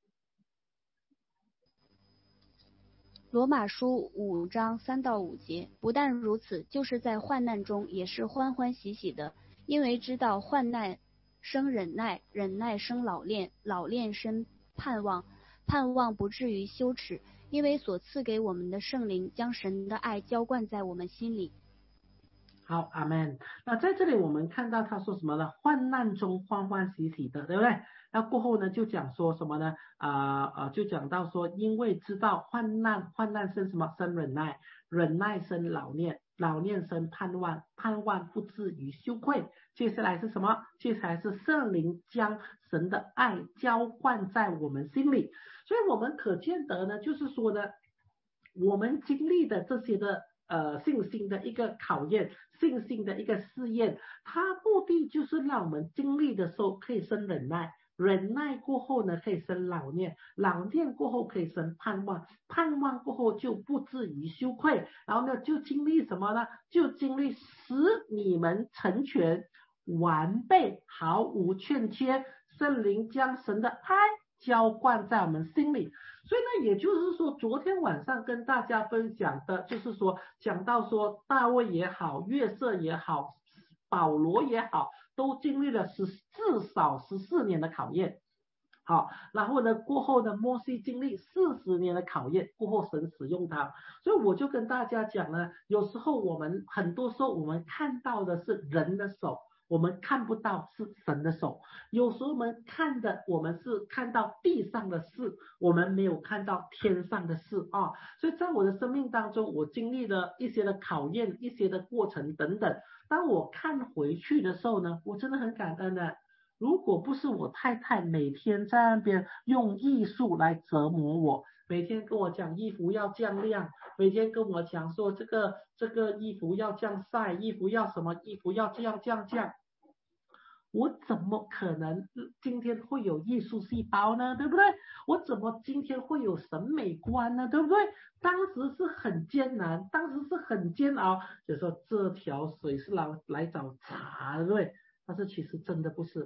罗马书五章三到五节，不但如此，就是在患难中也是欢欢喜喜的，因为知道患难生忍耐，忍耐生老练，老练生盼望，盼望不至于羞耻，因为所赐给我们的圣灵将神的爱浇灌在我们心里。 好，阿们。那在这里我们看到他说什么呢？患难中欢欢喜喜的，对不对？那过后呢，就讲说什么呢？啊、呃、啊，就讲到说，因为知道患难，患难生什么？生忍耐，忍耐生老练，老练生盼望，盼望不至于羞愧。接下来是什么？接下来是圣灵将神的爱浇灌在我们心里。所以我们可见得呢，就是说呢，我们经历的这些的。呃，信心的一个考验，信心的一个试验，它目的就是让我们经历的时候可以生忍耐，忍耐过后呢可以生老练，老练过后可以生盼望，盼望过后就不至于羞愧，然后呢就经历什么呢？就经历使你们成全完备，毫无欠缺，圣灵将神的爱浇灌在我们心里。所以呢，也就是说，昨天晚上跟大家分享的，就是说讲到说大卫也好，约瑟也好，保罗也好，都经历了十至少十四年的考验。好，然后呢，过后呢，摩西经历四十年的考验，过后神使用他，所以我就跟大家讲呢，有时候我们很多时候我们看到的是人的手。我们看不到是神的手，有时候我们看的我们是看到地上的事，我们没有看到天上的事啊。所以在我的生命当中，我经历了一些的考验，一些的过程等等。当我看回去的时候呢，我真的很感恩的。如果不是我太太每天在那边用艺术来折磨我，每天跟我讲衣服要这样晾，每天跟我讲说这个这个衣服要这样晒，衣服要什么，衣服要这样这样这样。我怎么可能今天会有艺术细胞呢？对不对？我怎么今天会有审美观呢？对不对？当时是很艰难，当时是很煎熬，就说这条水是来来找茬，对不对？但是其实真的不是，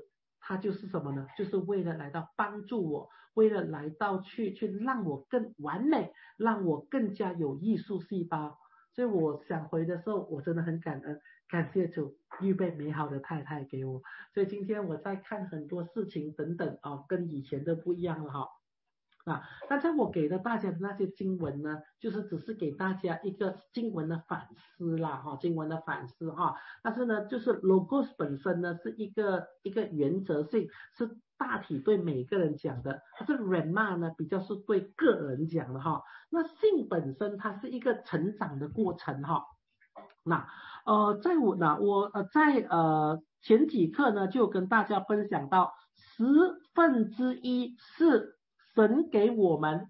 他就是什么呢？就是为了来到帮助我，为了来到去去让我更完美，让我更加有艺术细胞。所以我想回的时候，我真的很感恩，感谢主预备美好的太太给我。所以今天我在看很多事情等等啊，跟以前的不一样了哈。啊，刚才我给了大家的那些经文呢，就是只是给大家一个经文的反思啦，哈，经文的反思哈。但是呢，就是 logos 本身呢是一个一个原则性，是大体对每个人讲的，但是 rhema 呢比较是对个人讲的哈。那性本身它是一个成长的过程哈。那呃，在我那我呃在呃前几课呢就跟大家分享到十分之一是神给我们，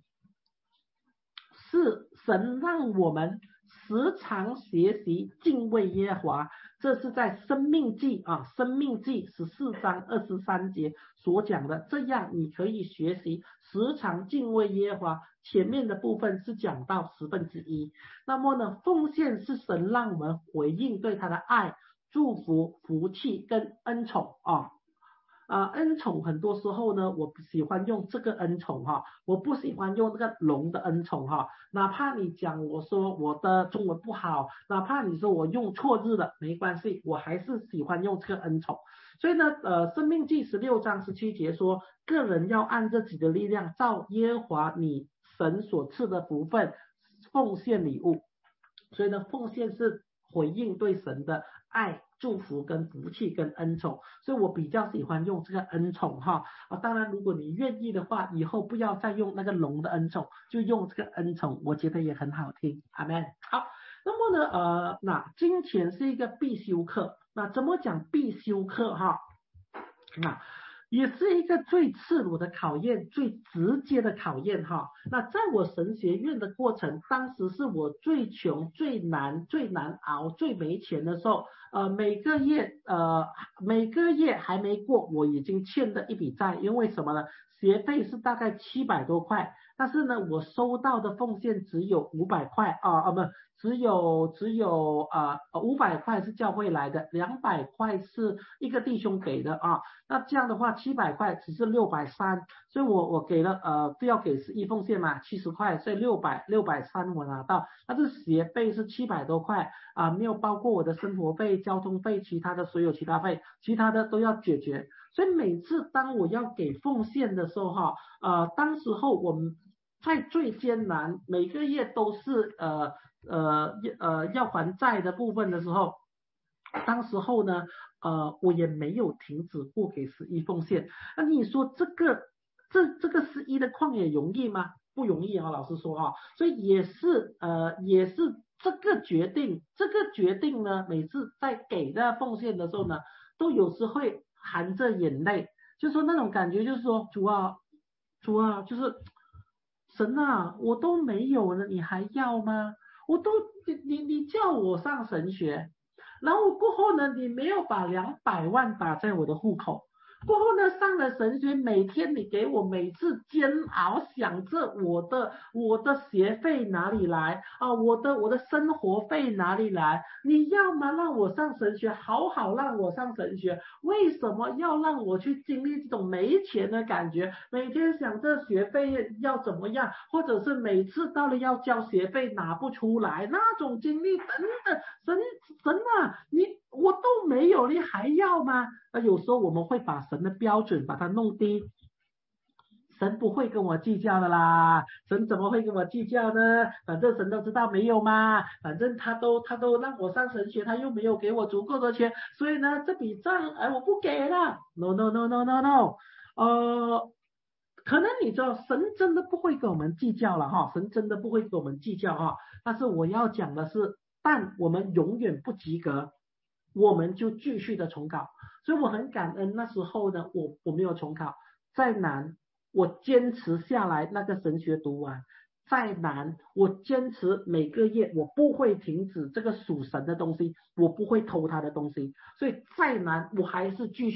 是神让我们时常学习敬畏耶和华，这是在申命记啊，申命记十四章二十三节所讲的，这样你可以学习时常敬畏耶和华。前面的部分是讲到十分之一，那么呢，奉献是神让我们回应对他的爱、祝福、福气跟恩宠啊。啊、呃，恩宠很多时候呢，我喜欢用这个恩宠哈，我不喜欢用这个龙的恩宠哈。哪怕你讲我说我的中文不好，哪怕你说我用错字了，没关系，我还是喜欢用这个恩宠。所以呢，呃，申命记十六章十七节说，个人要按着自己的力量，照耶和华你神所赐的福分奉献礼物。所以呢，奉献是回应对神的爱、祝福跟福气跟恩宠，所以我比较喜欢用这个恩宠哈啊。当然，如果你愿意的话，以后不要再用那个龙的恩宠，就用这个恩宠，我觉得也很好听。阿们。好，那么呢，呃，那金钱是一个必修课，那怎么讲必修课哈？那也是一个最赤裸的考验，最直接的考验哈。那在我神学院的过程，当时是我最穷、最难、最难熬、最没钱的时候，呃，每个月呃每个月还没过，我已经欠了一笔债，因为什么呢？学费是大概七百多块，但是呢，我收到的奉献只有五百块啊啊不。只有只有啊五百块是教会来的，两百块是一个弟兄给的啊。那这样的话，七百块只是六百三，所以我我给了呃都要给十一奉献嘛，七十块，所以六百六百三我拿到。但是学费是七百多块啊，没有包括我的生活费、交通费、其他的所有其他费，其他的都要解决。所以每次当我要给奉献的时候哈，呃，当时候我们在最艰难，每个月都是呃。呃呃要还债的部分的时候，当时候呢，呃，我也没有停止过给十一奉献。那你说这个这这个十一的旷野容易吗？不容易啊，老实说啊，所以也是呃也是这个决定，这个决定呢，每次在给的奉献的时候呢，都有时会含着眼泪，就说那种感觉，就是说主啊主啊，就是神啊，我都没有了，你还要吗？我都你你你叫我上神学，然后过后呢，你没有把两百万打在我的户口，过后呢，上了神学，每天你给我每次煎熬，想着我的我的学费哪里来啊，我的我的生活费哪里来？你要么让我上神学，好好让我上神学，为什么要让我去经历这种没钱的感觉？每天想着学费要怎么样，或者是每次到了要交学费拿不出来那种经历等等，神神啊，你我都没有，你还要吗？那有时候我们会把神的标准把它弄低，神不会跟我计较的啦，神怎么会跟我计较呢？反正神都知道没有嘛，反正他都他都让我上神学，他又没有给我足够的钱，所以呢这笔账哎我不给了。No no no no no no， 呃，可能你知道神真的不会跟我们计较了哈，神真的不会跟我们计较哈。但是我要讲的是，但我们永远不及格，我们就继续的重考。所以我很感恩那时候呢，我我没有重考，再难我坚持下来那个神学读完，再难我坚持每个月我不会停止这个属神的东西，我不会偷他的东西，所以再难我还是继续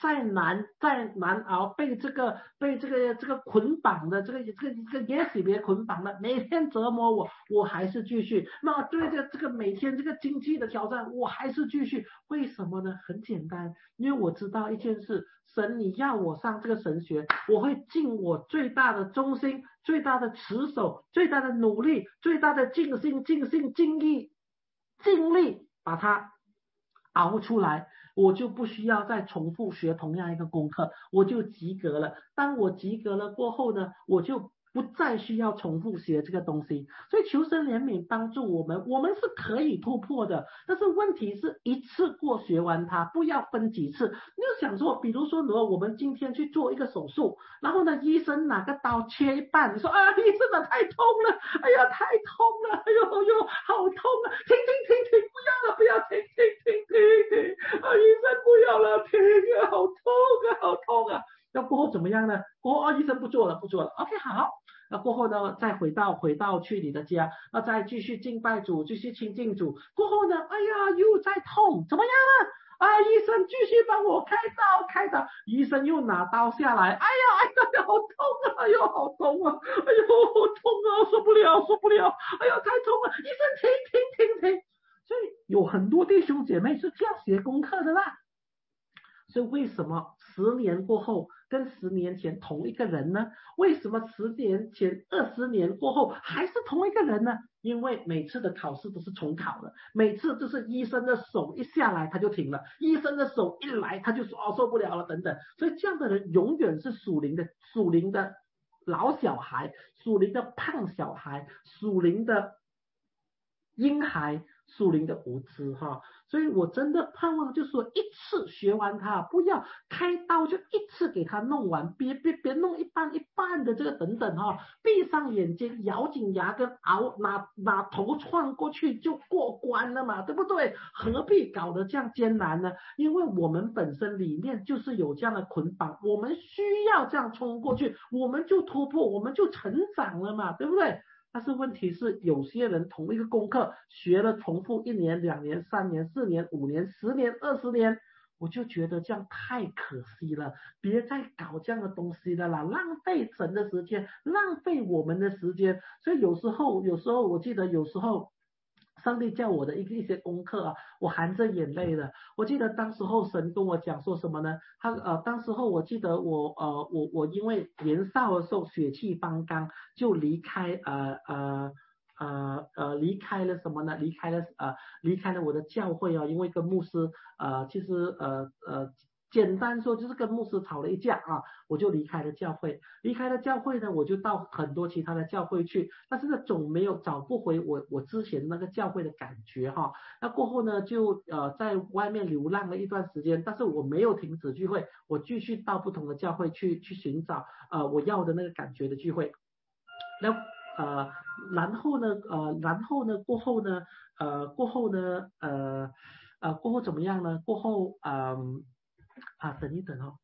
再难再难熬，被这个被这个这个捆绑的这个这个这个也许别捆绑的，每天折磨我，我还是继续。那对着这个每天这个经济的挑战，我还是继续。为什么呢？很简单，因为我知道一件事，神你要我上这个神学，我会尽我最大的忠心、最大的持守、最大的努力、最大的尽心、尽心、尽力、尽力把它熬出来，我就不需要再重复学同样一个功课，我就及格了。当我及格了过后呢，我就不再需要重复学这个东西。所以求神怜悯帮助我们，我们是可以突破的，但是问题是一次过学完它，不要分几次。你就想说，比如说如果我们今天去做一个手术，然后呢医生拿个刀切一半，你说啊医生啊太痛了，哎呀太痛了，哎呦哎呦好痛啊，停停停停，不要了不要停停停停停，啊医生不要了，停啊好痛啊好痛啊。那过后怎么样呢？过后、哦、医生不做了不做了 OK 好，那过后呢再回到回到去你的家，那再继续敬拜主，继续亲近主。过后呢哎呀又在痛，怎么样呢？啊医生继续帮我开刀开刀，医生又拿刀下来，哎呀哎呀好痛啊，哎呦好痛啊，哎呦好痛啊，受不了受不了，哎呦太痛了，医生停停停停。所以有很多弟兄姐妹是这样写功课的啦。所以为什么十年过后跟十年前同一个人呢？为什么十年前二十年过后还是同一个人呢？因为每次的考试都是重考的，每次就是医生的手一下来他就停了，医生的手一来他就说哦受不了了等等。所以这样的人永远是属灵的属灵的老小孩，属灵的胖小孩，属灵的婴孩，属灵的无知哈。所以我真的盼望就说一次学完它，不要开刀就一次给它弄完，别别别弄一半一半的这个等等哈。闭上眼睛，咬紧牙根熬，拿拿头撞过去就过关了嘛，对不对？何必搞得这样艰难呢？因为我们本身里面就是有这样的捆绑，我们需要这样冲过去，我们就突破，我们就成长了嘛，对不对？但是问题是，有些人同一个功课学了重复一年、两年、三年、四年、五年、十年、二十年，我就觉得这样太可惜了，别再搞这样的东西了啦，浪费神的时间，浪费我们的时间。所以有时候，有时候我记得有时候。上帝叫我的一一些功课啊，我含着眼泪的。我记得当时候神跟我讲说什么呢？他呃，当时候我记得我呃我我因为年少的时候血气方刚，就离开呃呃呃呃离开了什么呢？离开了呃离开了我的教会啊，因为跟牧师呃其实呃呃。简单说就是跟牧师吵了一架啊，我就离开了教会。离开了教会呢，我就到很多其他的教会去，但是呢总没有找不回我我之前那个教会的感觉哈。那过后呢就呃在外面流浪了一段时间，但是我没有停止聚会，我继续到不同的教会去去寻找呃我要的那个感觉的聚会。那呃然后呢呃然后呢过后呢呃过后呢呃呃过后怎么样呢？过后嗯。呃啊，等一等哦。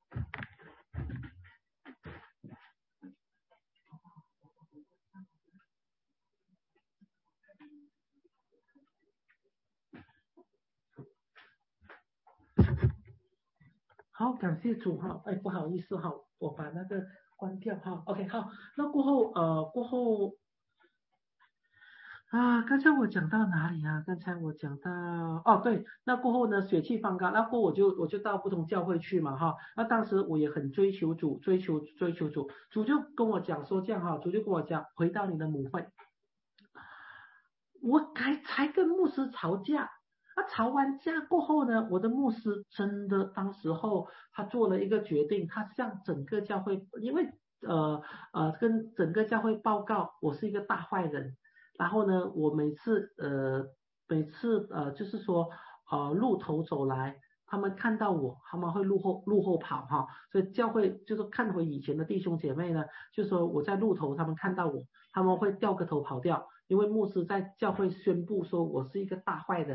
好，感谢主哈。哎，不好意思哈，我把那个关掉哈。OK，好，那过后呃过后啊，刚才我讲到哪里啊？刚才我讲到哦，对，那过后呢，血气方刚，那过后我就我就到不同教会去嘛哈。那当时我也很追求主，追求追求主，主就跟我讲说这样哈，主就跟我讲，回到你的母会。我才才跟牧师吵架，那吵完架过后呢，我的牧师真的当时候他做了一个决定，他向整个教会，因为呃呃跟整个教会报告我是一个大坏人。然后呢，我每次呃每次呃就是说呃路头走来，他们看到我，他们会路后路后跑哈。所以教会就是看回以前的弟兄姐妹呢，就说我在路头，他们看到我，他们会掉个头跑掉，因为牧师在教会宣布说我是一个大坏人。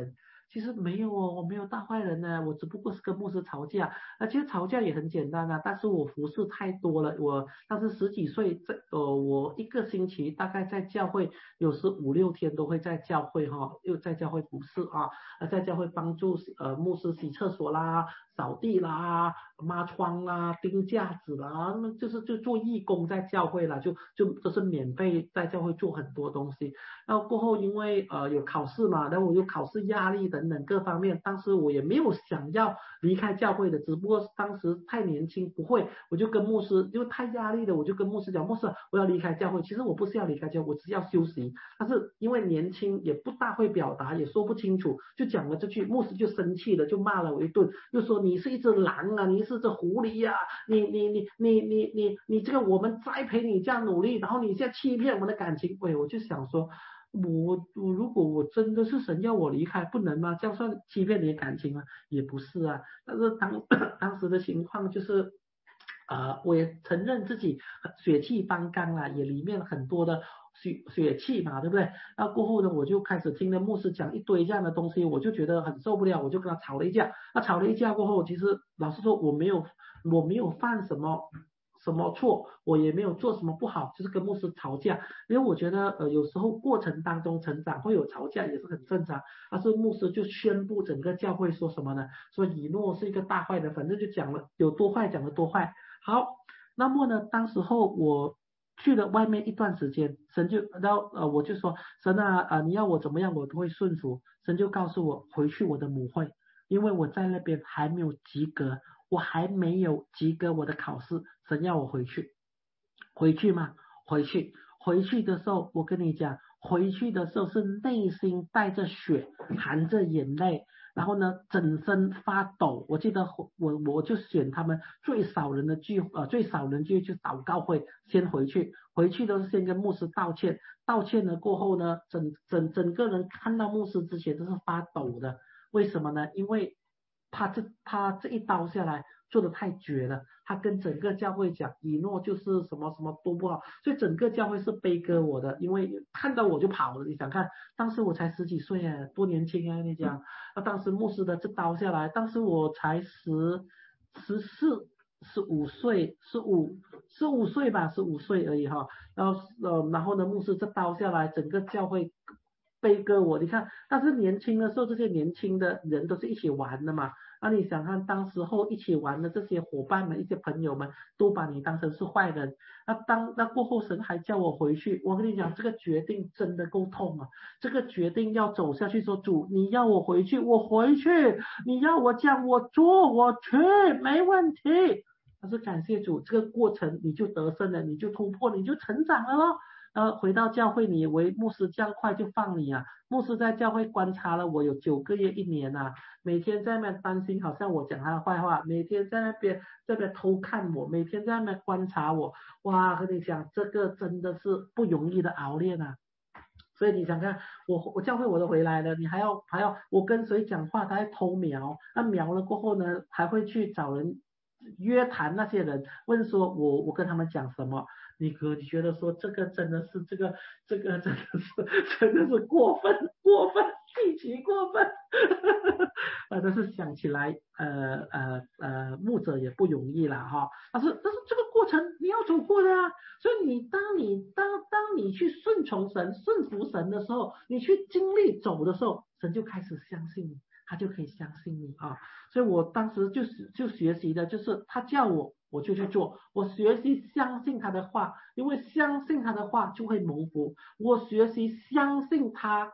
其实没有哦，我没有大坏人呢，我只不过是跟牧师吵架。而其实吵架也很简单啊，但是我服侍太多了，我当时十几岁，在呃我一个星期大概在教会有时五六天都会在教会哈、哦，又在教会服侍啊，在教会帮助呃牧师洗厕所啦、扫地啦、抹窗啦、钉架子啦，那就是就做义工在教会啦，就就就是免费在教会做很多东西。然后过后因为呃有考试嘛，然后我有考试压力等等各方面，当时我也没有想要离开教会的，只不过当时太年轻不会，我就跟牧师，因为太压力了，我就跟牧师讲，牧师我要离开教会。其实我不是要离开教会，我只要休息，但是因为年轻也不大会表达，也说不清楚，就讲了这句，牧师就生气了，就骂了我一顿，又说你是一只狼啊，你是一只狐狸呀、啊，你你你你你你你这个我们栽培你这样努力，然后你现在欺骗我们的感情。喂，我就想说。我我如果我真的是神要我离开，不能吗？这样算欺骗你的感情吗？也不是啊。但是当当时的情况就是，啊、呃，我也承认自己血气方刚啦，也里面很多的血血气嘛，对不对？那过后呢，我就开始听了牧师讲一堆这样的东西，我就觉得很受不了，我就跟他吵了一架。那吵了一架过后，其实老实说，我没有我没有犯什么。什么错，我也没有做什么不好，就是跟牧师吵架，因为我觉得呃有时候过程当中成长会有吵架也是很正常。但是牧师就宣布整个教会说什么呢？说以诺是一个大坏人，反正就讲了有多坏讲了多坏。好，那么呢，当时候我去了外面一段时间，神就然后呃我就说神啊啊、呃、你要我怎么样我都会顺服。神就告诉我回去我的母会，因为我在那边还没有及格，我还没有及格我的考试，神要我回去。回去吗？回去。回去的时候，我跟你讲，回去的时候是内心带着血，含着眼泪，然后呢，整身发抖。我记得我我就选他们最少人的聚呃最少人聚就祷告会，先回去。回去都是先跟牧师道歉，道歉了过后呢，整整整个人看到牧师之前都是发抖的。为什么呢？因为他这他这一刀下来做的太绝了，他跟整个教会讲以诺就是什么什么都不好，所以整个教会是悲歌我的，因为看到我就跑了。你想看，当时我才十几岁哎，多年轻啊！你讲，那当时牧师的这刀下来，当时我才十十四。十五岁，十五十五岁吧，十五岁而已哈。然后呃，然后呢，牧师这刀下来，整个教会悲歌我。你看，但是年轻的时候，这些年轻的人都是一起玩的嘛。那你想看，当时候一起玩的这些伙伴们、一些朋友们，都把你当成是坏人。那当那过后，神还叫我回去。我跟你讲，这个决定真的够痛啊！这个决定要走下去，说主，你要我回去，我回去；你要我讲，我做，我去，没问题。但是感谢主，这个过程你就得胜了，你就突破，你就成长了咯。呃，回到教会，你以为牧师这样快就放你啊？牧师在教会观察了我有九个月、一年啊，每天在那边担心，好像我讲他的坏话，每天在那边在那边偷看我，每天在那边观察我。哇，和你讲，这个真的是不容易的熬练啊。所以你想看，我我教会我都回来了，你还要还要我跟谁讲话，他还偷瞄，那瞄了过后呢，还会去找人约谈那些人，问说我我跟他们讲什么。你哥，你觉得说这个真的是这个这个真的是真的是过分过分极其过分。呃，但是想起来，呃呃呃，牧者也不容易了哈。但是但是这个过程你要走过的啊。所以你当你当当你去顺从神、顺服神的时候，你去经历走的时候，神就开始相信你，他就可以相信你啊。所以我当时就是就学习的就是他叫我。我就去做，我学习相信他的话，因为相信他的话就会蒙福。我学习相信他，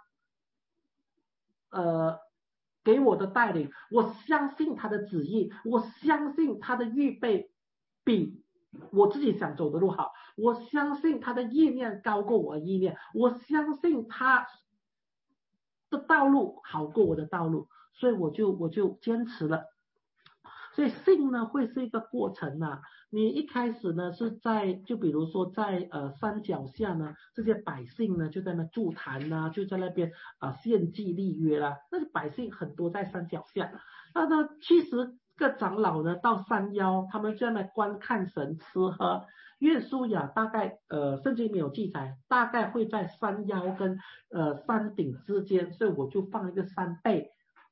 呃，给我的带领，我相信他的旨意，我相信他的预备比我自己想走的路好，我相信他的意念高过我的意念，我相信他的道路好过我的道路，所以我就我就坚持了。所以信呢会是一个过程啊，你一开始呢是在就比如说在呃山脚下呢，这些百姓呢就在那筑坛呐、啊，就在那边啊、呃、献祭立约啦，那些百姓很多在山脚下，那呢七十个长老呢到山腰，他们在那观看神吃喝。约书亚大概呃圣经没有记载，大概会在山腰跟呃山顶之间，所以我就放一个山背。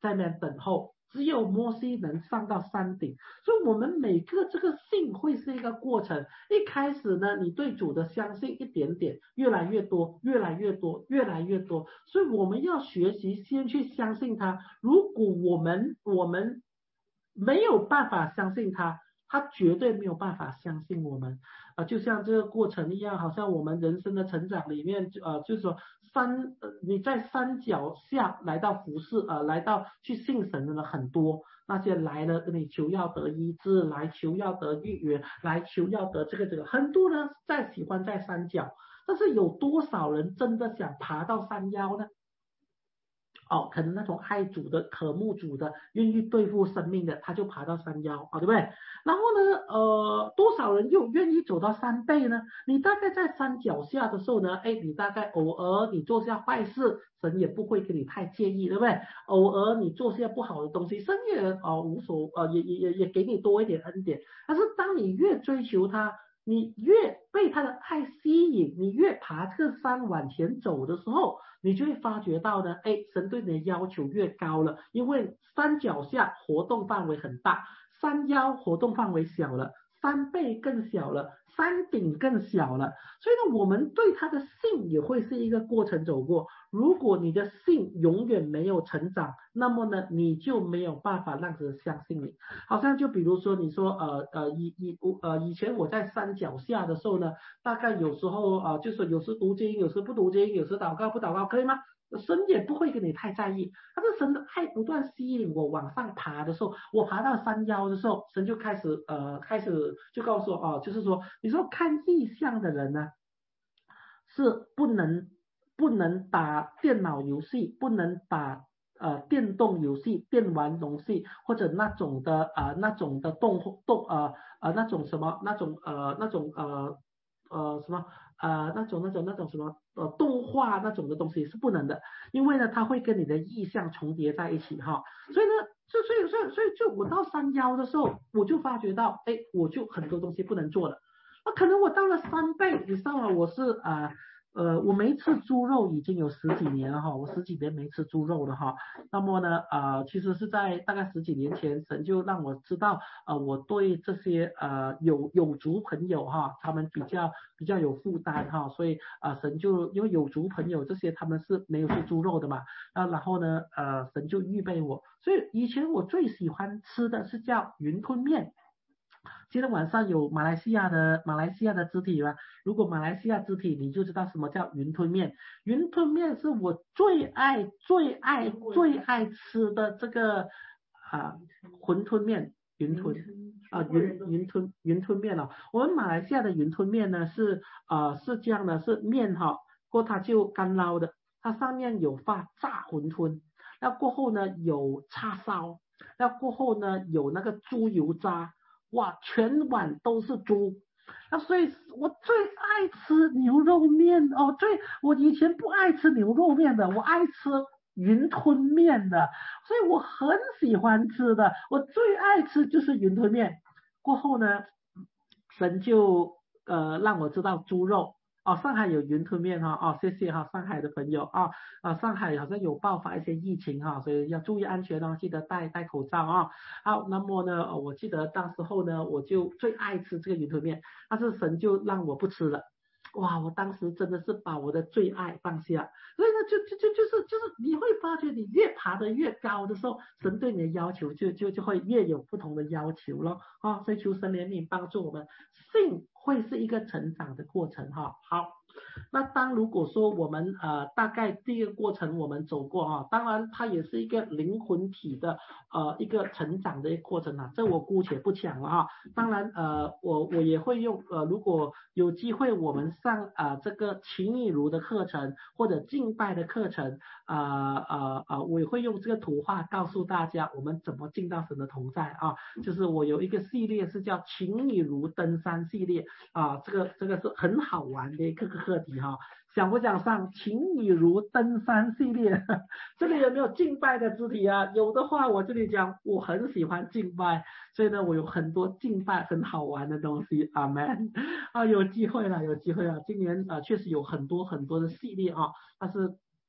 在那边等候。只有摩西能上到山顶，所以我们每个这个信会是一个过程。一开始呢，你对主的相信一点点，越来越多，越来越多，越来越多。所以我们要学习先去相信他。如果我们我们没有办法相信他，他绝对没有办法相信我们。呃，就像这个过程一样，好像我们人生的成长里面，呃，就是说山，呃，你在山脚下来到服侍，呃，来到去信神的人很多，那些来了跟你求要得医治，来求要得预言，来求要得这个这个，很多人在喜欢在山脚，但是有多少人真的想爬到山腰呢？哦，可能那种爱主的、渴慕主的、愿意对付生命的，他就爬到山腰啊，对不对？然后呢，呃，多少人又愿意走到山背呢？你大概在山脚下的时候呢，哎，你大概偶尔你做下坏事，神也不会给你太介意，对不对？偶尔你做些不好的东西，神也呃无所呃也也也也给你多一点恩典。但是当你越追求他，你越被他的爱吸引，你越爬这个山往前走的时候，你就会发觉到呢，哎，神对你的要求越高了，因为山脚下活动范围很大，山腰活动范围小了，山背更小了，山顶更小了，所以呢，我们对他的信也会是一个过程走过。如果你的信永远没有成长，那么呢，你就没有办法让人相信你。好像就比如说你说呃呃以以呃以前我在山脚下的时候呢，大概有时候呃就是有时读经，有时不读经，有时祷告不祷告，可以吗？神也不会跟你太在意，但是神的爱不断吸引我往上爬的时候，我爬到山腰的时候，神就开始呃开始就告诉我哦，就是说你说看异象的人呢，是不能不能打电脑游戏，不能打呃电动游戏、电玩游戏或者那种的啊、呃、那种的动动呃呃那种什么那种呃那种呃呃什么呃那种那种那种什么呃动画那种的东西是不能的，因为呢它会跟你的意象重叠在一起哈，所以呢就所以所以所以就我到山腰的时候，我就发觉到哎我就很多东西不能做了。那可能我到了三倍，你知道吗？我是啊呃，呃我没吃猪肉已经有十几年了哈，我十几年没吃猪肉了哈。那么呢，啊、呃，其实是在大概十几年前，神就让我知道，呃，我对这些呃有有族朋友哈，他们比较比较有负担哈，所以啊、呃，神就因为有族朋友这些他们是没有吃猪肉的嘛，啊，然后呢，呃，神就预备我，所以以前我最喜欢吃的是叫云吞面。今天晚上有马来西亚的马来西亚的肢体吗？如果马来西亚肢体，你就知道什么叫云吞面。云吞面是我最爱最爱最爱吃的这个啊馄饨面，云吞啊云云吞云吞面哦。我们马来西亚的云吞面呢是啊是这样的，是面哈、哦，过它就干捞的，它上面有放炸馄饨，那过后呢有叉烧，那过后呢有那个猪油渣。哇，全碗都是猪，那所以我最爱吃牛肉面哦，对，我以前不爱吃牛肉面的，我爱吃云吞面的，所以我很喜欢吃的，我最爱吃就是云吞面。过后呢，神就呃让我知道猪肉。哦，上海有云吞面哈，哦，谢谢哈，上海的朋友啊，啊，上海好像有爆发一些疫情哈，所以要注意安全哦，记得戴戴口罩啊。好，那么呢，我记得当时候呢，我就最爱吃这个云吞面，但是神就让我不吃了。哇，我当时真的是把我的最爱放下，所以呢，就就就就是就是你会发觉，你越爬得越高的时候，神对你的要求就就就会越有不同的要求咯啊，所以求神怜悯帮助我们，信会是一个成长的过程哈。好。那当如果说我们呃大概第一个过程我们走过哈，当然它也是一个灵魂体的呃一个成长的一个过程啊，这我姑且不讲了哈。当然呃我我也会用呃如果有机会我们上啊、呃、这个情意如的课程或者敬拜的课程啊啊啊我也会用这个图画告诉大家我们怎么进到神的同在啊，就是我有一个系列是叫情意如登山系列啊，这个这个是很好玩的一个课题哈。想不想上情已如登山系列？这里有没有敬拜的肢体啊？有的话我这里讲我很喜欢敬拜，所以呢我有很多敬拜很好玩的东西。阿们啊，有机会了，有机会了。今年啊、呃、确实有很多很多的系列啊，但是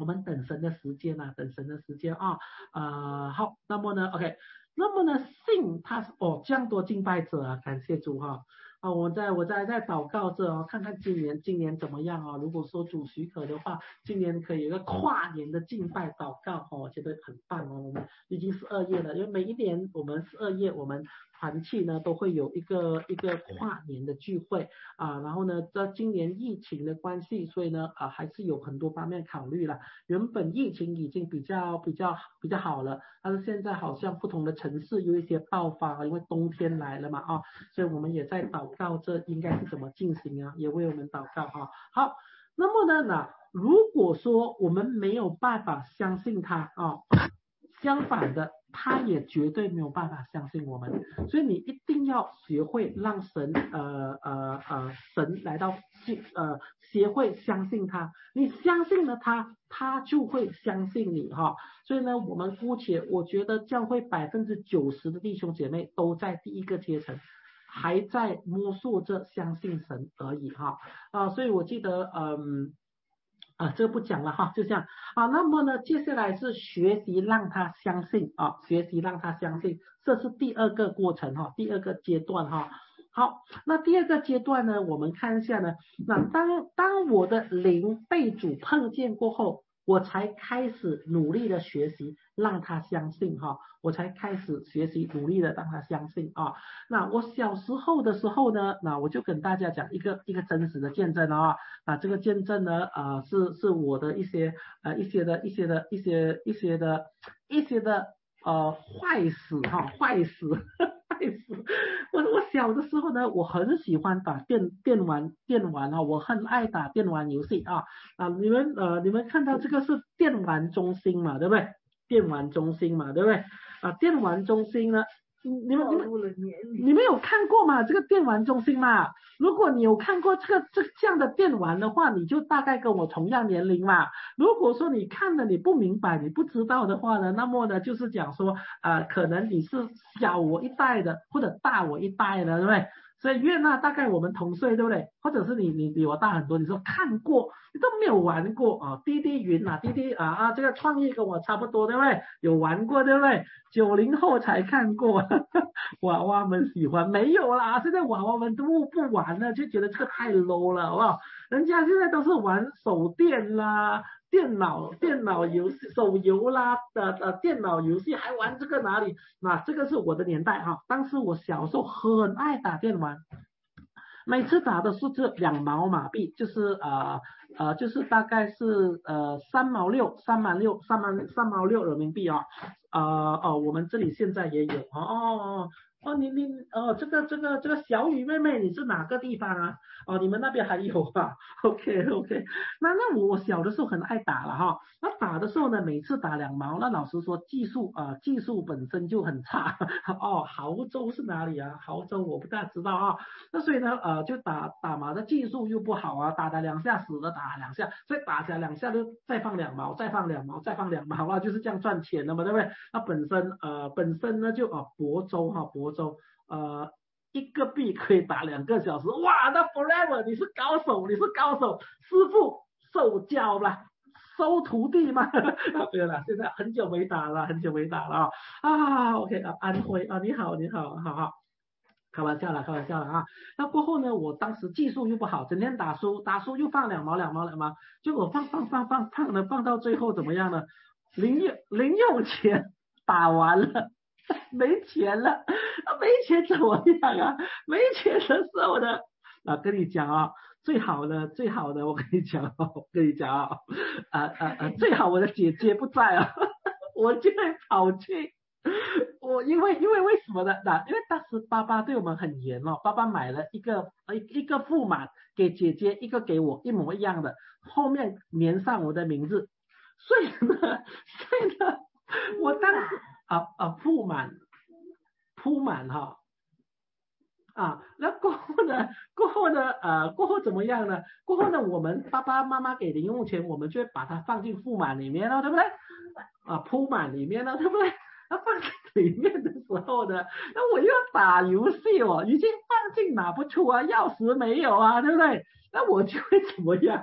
我们等神的时间啊，等神的时间啊，呃，好，那么呢 ，OK， 那么呢，信他是哦，这样多敬拜者啊，感谢主哈。啊，我在我在在祷告着哦，看看今年今年怎么样啊？如果说主许可的话，今年可以有个跨年的敬拜祷告哦，我觉得很棒哦。我们已经十二月了，因为每一年我们十二月我们团契呢都会有一个一个跨年的聚会啊，然后呢，这今年疫情的关系，所以呢啊还是有很多方面考虑了。原本疫情已经比较比较比较好了，但是现在好像不同的城市有一些爆发，因为冬天来了嘛啊，所以我们也在祷告这应该是怎么进行啊，也为我们祷告哈。好，那么呢，那如果说我们没有办法相信他啊，相反的，他也绝对没有办法相信我们，所以你一定要学会让神呃呃呃神来到呃学会相信他，你相信了他，他就会相信你哈。所以呢，我们姑且我觉得教会百分之九十的弟兄姐妹都在第一个阶层，还在摸索着相信神而已哈啊，所以我记得嗯。啊，这个不讲了哈，就这样啊。那么呢，接下来是学习让他相信啊，学习让他相信，这是第二个过程哈，第二个阶段哈。好，那第二个阶段呢，我们看一下呢，那当当我的灵被主碰见过后，我才开始努力的学习让他相信哈，我才开始学习努力的让他相信啊。那我小时候的时候呢，那我就跟大家讲一个一个真实的见证啊。那这个见证呢，啊、呃、是是我的一些呃一些的一些的一些一些的一些的呃坏史哈，坏史。我我小的时候呢，我很喜欢打电电玩电玩啊，我很爱打电玩游戏啊啊！你们呃你们看到这个是电玩中心嘛，对不对？电玩中心嘛，对不对？啊，电玩中心呢，你们你们你们有看过吗？这个电玩中心嘛？如果你有看过这个这这样的电玩的话，你就大概跟我同样年龄嘛。如果说你看了你不明白你不知道的话呢，那么呢就是讲说啊、呃，可能你是小我一代的或者大我一代的，对不对？所以约娜大概我们同岁，对不对？或者是你你比我大很多，你说看过你都没有玩过啊？滴滴云啊，滴滴啊啊，这个创意跟我差不多，对不对？有玩过，对不对？九零后才看过，娃娃们喜欢没有啦？现在娃娃们都不玩了，就觉得这个太 low 了，好不好？人家现在都是玩手电啦。电脑电脑游戏手游啦的呃电脑游戏还玩这个哪里？那这个是我的年代哈，当时我小时候很爱打电玩，每次打的是这两毛马币，就是呃呃就是大概是呃三毛六三毛六三毛三毛六人民币啊，呃哦我们这里现在也有哦哦哦你你哦这个这个这个小雨妹妹你是哪个地方啊？哦你们那边还有啊 ？OK OK， 那那我小的时候很爱打了哈，那打的时候呢每次打两毛，那老师说技术啊、呃、技术本身就很差哦，濠州是哪里啊？濠州我不大知道啊，那所以呢呃就打打麻的技术又不好啊，打打两下死了打两下，所以打下两下就再放两毛再放两毛再放两毛啊，就是这样赚钱的嘛，对不对？那本身呃本身呢就啊亳州哈亳州呃一个币可以打两个小时，哇，那 forever 你是高手，你是高手，师傅受教啦，收徒弟嘛，没有啦，现在很久没打了，很久没打了啊。OK 啊，安徽啊，你好，你好，好好。开玩笑了，开玩笑了啊！那过后呢，我当时技术又不好，整天打输，打输又放两毛两毛两毛，结果放放放放放呢，放到最后怎么样呢？零用零用钱打完了。没钱了，没钱怎么样啊？没钱的时候呢，啊，跟你讲啊，最好的最好的，我跟你讲哦，我跟你讲啊，啊啊啊，最好我的姐姐不在啊，我就会跑去，我因为因为为什么呢？那因为当时爸爸对我们很严哦，爸爸买了一个一一个副码给姐姐，一个给我，一模一样的，后面粘上我的名字，所以呢，所以呢，我当时。啊啊铺满铺满哈啊，那过后呢过后呢呃过后怎么样呢？过后呢我们爸爸妈妈给零用钱，我们就会把它放进铺满里面了，对不对？啊铺满里面了，对不对？那放进里面的时候呢，那我又打游戏哦，已经放进拿不出啊，钥匙没有啊，对不对？那我就会怎么样呢？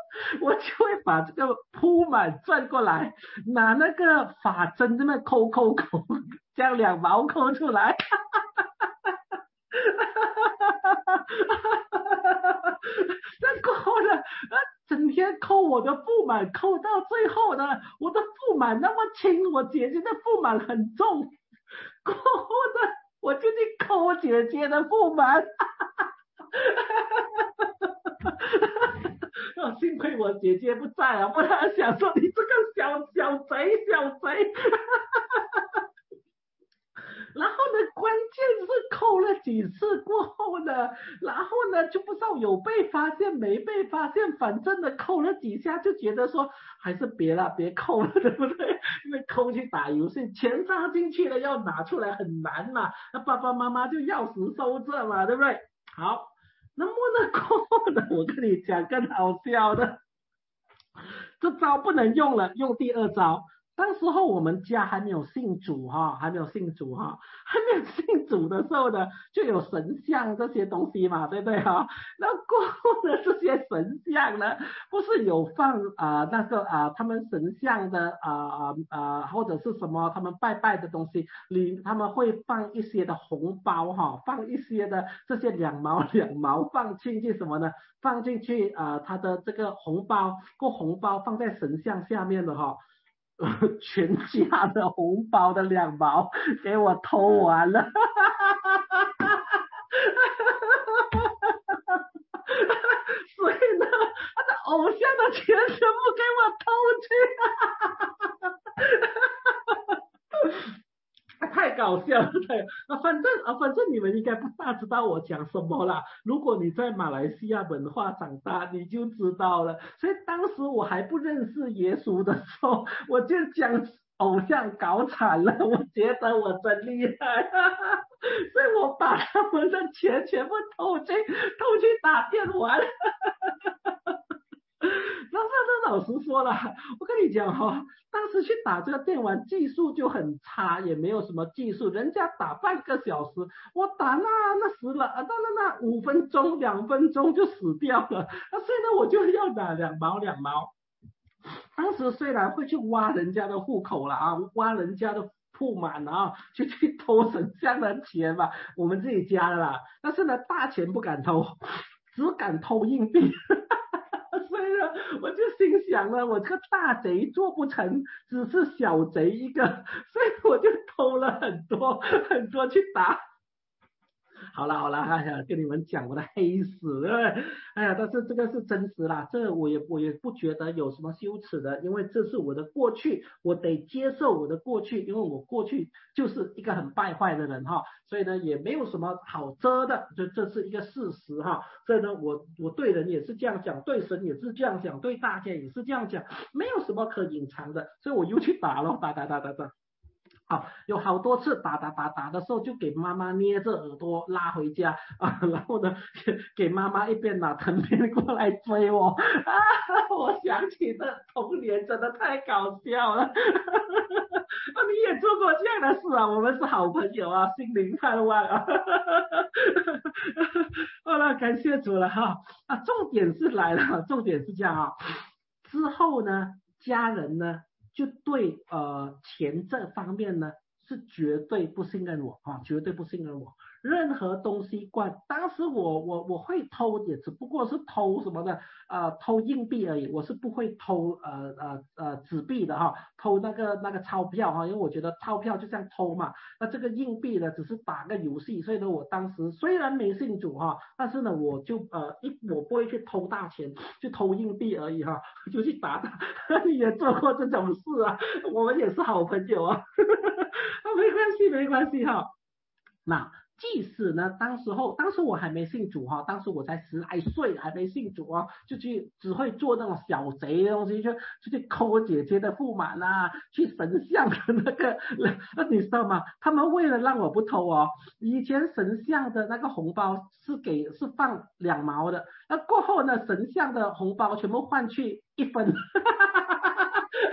我就会把这个铺满转过来，拿那个发针这么抠抠抠，将两毛抠出来。那过后呢，整天抠我的腹满，抠到最后呢，我的腹满那么轻，我姐姐的腹满很重，过后呢，我就去抠姐姐的腹满。幸亏我姐姐不在啊，不然想说你这个小小贼小贼。然后呢，关键是抠了几次过后呢，然后呢就不知道有被发现没被发现，反正呢抠了几下就觉得说还是别了，别抠了，对不对？因为抠去打游戏，钱扎进去了要拿出来很难嘛，那爸爸妈妈就钥匙收着嘛，对不对？好，那么呢过后呢，我跟你讲更好笑的，这招不能用了，用第二招。当时候我们家还没有信主哈，还没有信主哈，还没有信主的时候呢，就有神像这些东西嘛，对不对哈？那过后呢，这些神像呢，不是有放啊、呃、那个啊、呃、他们神像的啊啊啊或者是什么他们拜拜的东西里，他们会放一些的红包哈，放一些的这些两毛两毛放进去什么呢？放进去啊、呃，他的这个红包，过红包放在神像下面的哈。全家的红包的两毛给我偷完了。所以呢，他的偶像的钱全部给我偷去。太搞笑了，对啊，反正啊，反正你们应该不大知道我讲什么啦。如果你在马来西亚文化长大，你就知道了。所以当时我还不认识耶稣的时候，我就将偶像搞惨了。我觉得我真厉害，所以我把他们的钱全部偷去，偷去打电玩。那那老实说了，我跟你讲哈、哦，当时去打这个电玩技术就很差，也没有什么技术，人家打半个小时，我打那那十了，那那那五分钟两分钟就死掉了，那所以呢我就要打两毛两毛。当时虽然会去挖人家的户口了啊，挖人家的铺满啊，就去偷神像的钱嘛，我们自己家的啦，但是呢大钱不敢偷，只敢偷硬币。所以呢，我就心想了，我这个大贼做不成，只是小贼一个，所以我就偷了很多很多去打。好了好了，哎呀，跟你们讲我的黑史，对不对？哎呀，但是这个是真实啦，这我也我也不觉得有什么羞耻的，因为这是我的过去，我得接受我的过去，因为我过去就是一个很败坏的人哈，所以呢也没有什么好遮的，这这是一个事实哈。所以呢，我我对人也是这样讲，对神也是这样讲，对大家也是这样讲，没有什么可隐藏的，所以我又去打了，打打打打打。好，有好多次打打打打的时候，就给妈妈捏着耳朵拉回家啊，然后呢，给妈妈一边拿藤鞭过来追我啊！我想起的童年真的太搞笑了。你也做过这样的事啊？我们是好朋友啊，心灵盼望啊。好了，感谢主了哈啊！重点是来了，重点是这样啊。之后呢，家人呢？就对呃钱这方面呢是绝对不信任我啊，绝对不信任我。任何东西关，当时我我我会偷，也只不过是偷什么的，呃，偷硬币而已，我是不会偷呃呃呃纸币的哈，偷那个那个钞票哈，因为我觉得钞票就像偷嘛，那这个硬币呢只是打个游戏，所以呢我当时虽然没信主哈，但是呢我就呃一我不会去偷大钱，就偷硬币而已哈，就去打打，你也做过这种事啊，我们也是好朋友啊，没关系没关系哈，那。即使呢，当时候，当时我还没信主哈，当时我才十来岁，还没信主啊，就去只会做那种小贼的东西，就就去抠我姐姐的腹满啊，去神像的那个，那你知道吗？他们为了让我不偷哦，以前神像的那个红包是给是放两毛的，那过后呢，神像的红包全部换去一分。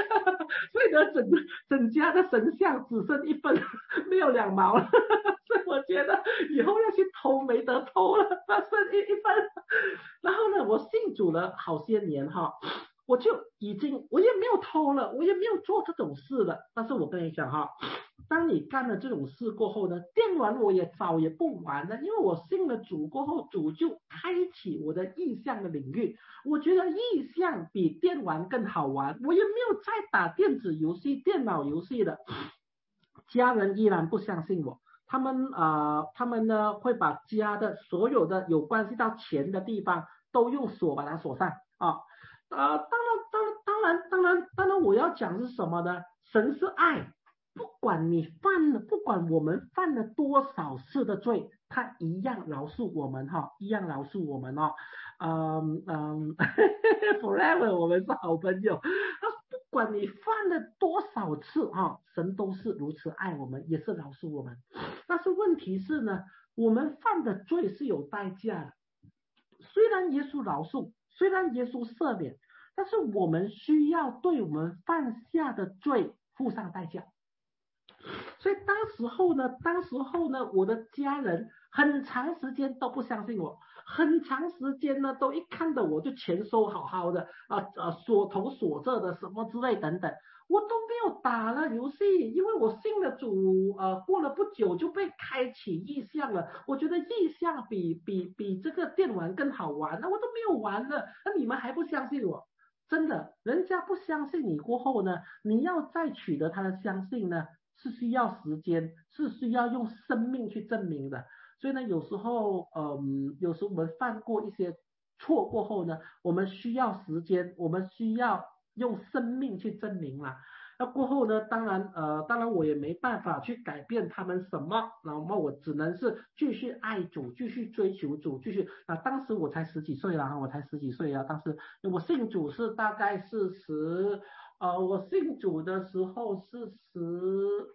所以呢，整整家的神像只剩一分，没有两毛了。所以我觉得以后要去偷没得偷了，剩一一分。然后呢，我信主了好些年哈，我就已经我也没有偷了，我也没有做这种事了。但是我跟你讲哈，当你干了这种事过后呢，电玩我也早也不玩了，因为我信了主过后，主就开启我的意象的领域。我觉得意象比电玩更好玩，我也没有再打电子游戏、电脑游戏了。家人依然不相信我，他们呃，他们呢会把家的所有的有关系到钱的地方都用锁把它锁上啊。呃，当然，当然，当然，当然，当然，我要讲是什么呢？神是爱，不管你犯了，不管我们犯了多少次的罪，他一样饶恕我们哈，一样饶恕我们哦。嗯嗯，forever 我们是好朋友。不管你犯了多少次哈，神都是如此爱我们，也是饶恕我们。但是问题是呢，我们犯的罪是有代价的。虽然耶稣饶恕，虽然耶稣赦免，但是我们需要对我们犯下的罪付上代价。所以当时候呢，当时候呢，我的家人很长时间都不相信我，很长时间呢都一看到我就钱收好好的啊啊锁头锁着的什么之类等等，我都没有打了游戏，因为我信了主，呃，过了不久就被开启意象了。我觉得意象比比比这个电玩更好玩，那我都没有玩了，那你们还不相信我？真的，人家不相信你过后呢，你要再取得他的相信呢，是需要时间，是需要用生命去证明的。所以呢，有时候，嗯，有时候我们犯过一些错过后呢，我们需要时间，我们需要用生命去证明啦。那过后呢，当然，呃，当然我也没办法去改变他们什么，那么我只能是继续爱主，继续追求主，继续啊。当时我才十几岁啦，我才十几岁啊。当时我信主是大概是十，呃，我信主的时候是十，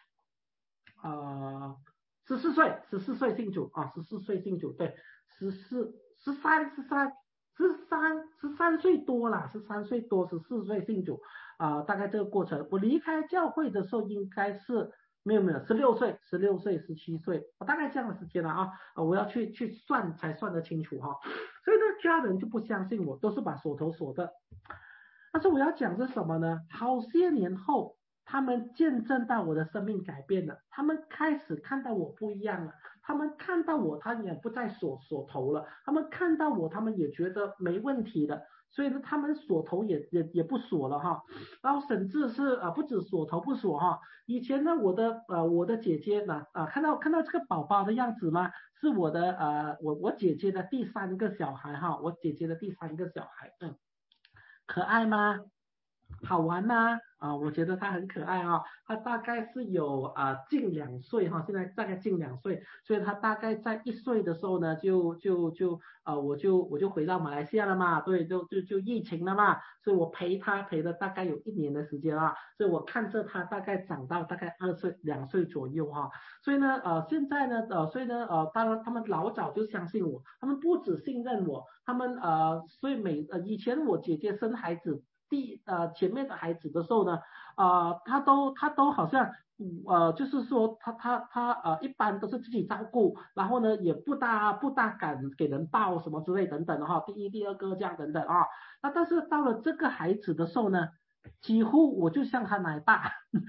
呃，十四岁，十四岁信主啊，十四岁信主，对，十四、十三、十三、十三、十三岁多啦，十三岁多，十四岁信主啊、呃，大概这个过程。我离开教会的时候应该是没有没有，十六岁、十六岁、十七岁，我大概这样的时间了啊，啊，我要去去算才算得清楚哈。所以呢，家人就不相信我，都是把锁头锁的。但是我要讲是什么呢？好些年后，他们见证到我的生命改变了，他们开始看到我不一样了，他们看到我，他也不再锁锁头了，他们看到我，他们也觉得没问题的，所以呢，他们锁头也也也不锁了哈，然后甚至是啊、呃，不止锁头不锁哈，以前呢，我的呃我的姐姐呢啊、呃、看到看到这个宝宝的样子吗？是我的呃我我姐姐的第三个小孩哈，我姐姐的第三个小孩，嗯。可爱吗？好玩吗？啊，我觉得他很可爱啊、哦，他大概是有啊、呃、近两岁哈，现在大概近两岁，所以他大概在一岁的时候呢，就就就啊、呃、我就我就回到马来西亚了嘛，对，就就就疫情了嘛，所以我陪他陪了大概有一年的时间啊，所以我看着他大概长到大概二岁两岁左右哈，所以呢呃现在呢呃所以呢呃当然他们老早就相信我，他们不只信任我，他们呃所以每呃以前我姐姐生孩子。第呃前面的孩子的时候呢，呃，他都他都好像呃就是说他他他呃一般都是自己照顾，然后呢也不大不大敢给人抱什么之类等等的哈，第一第二个这样等等啊，那但是到了这个孩子的时候呢，几乎我就像他奶爸，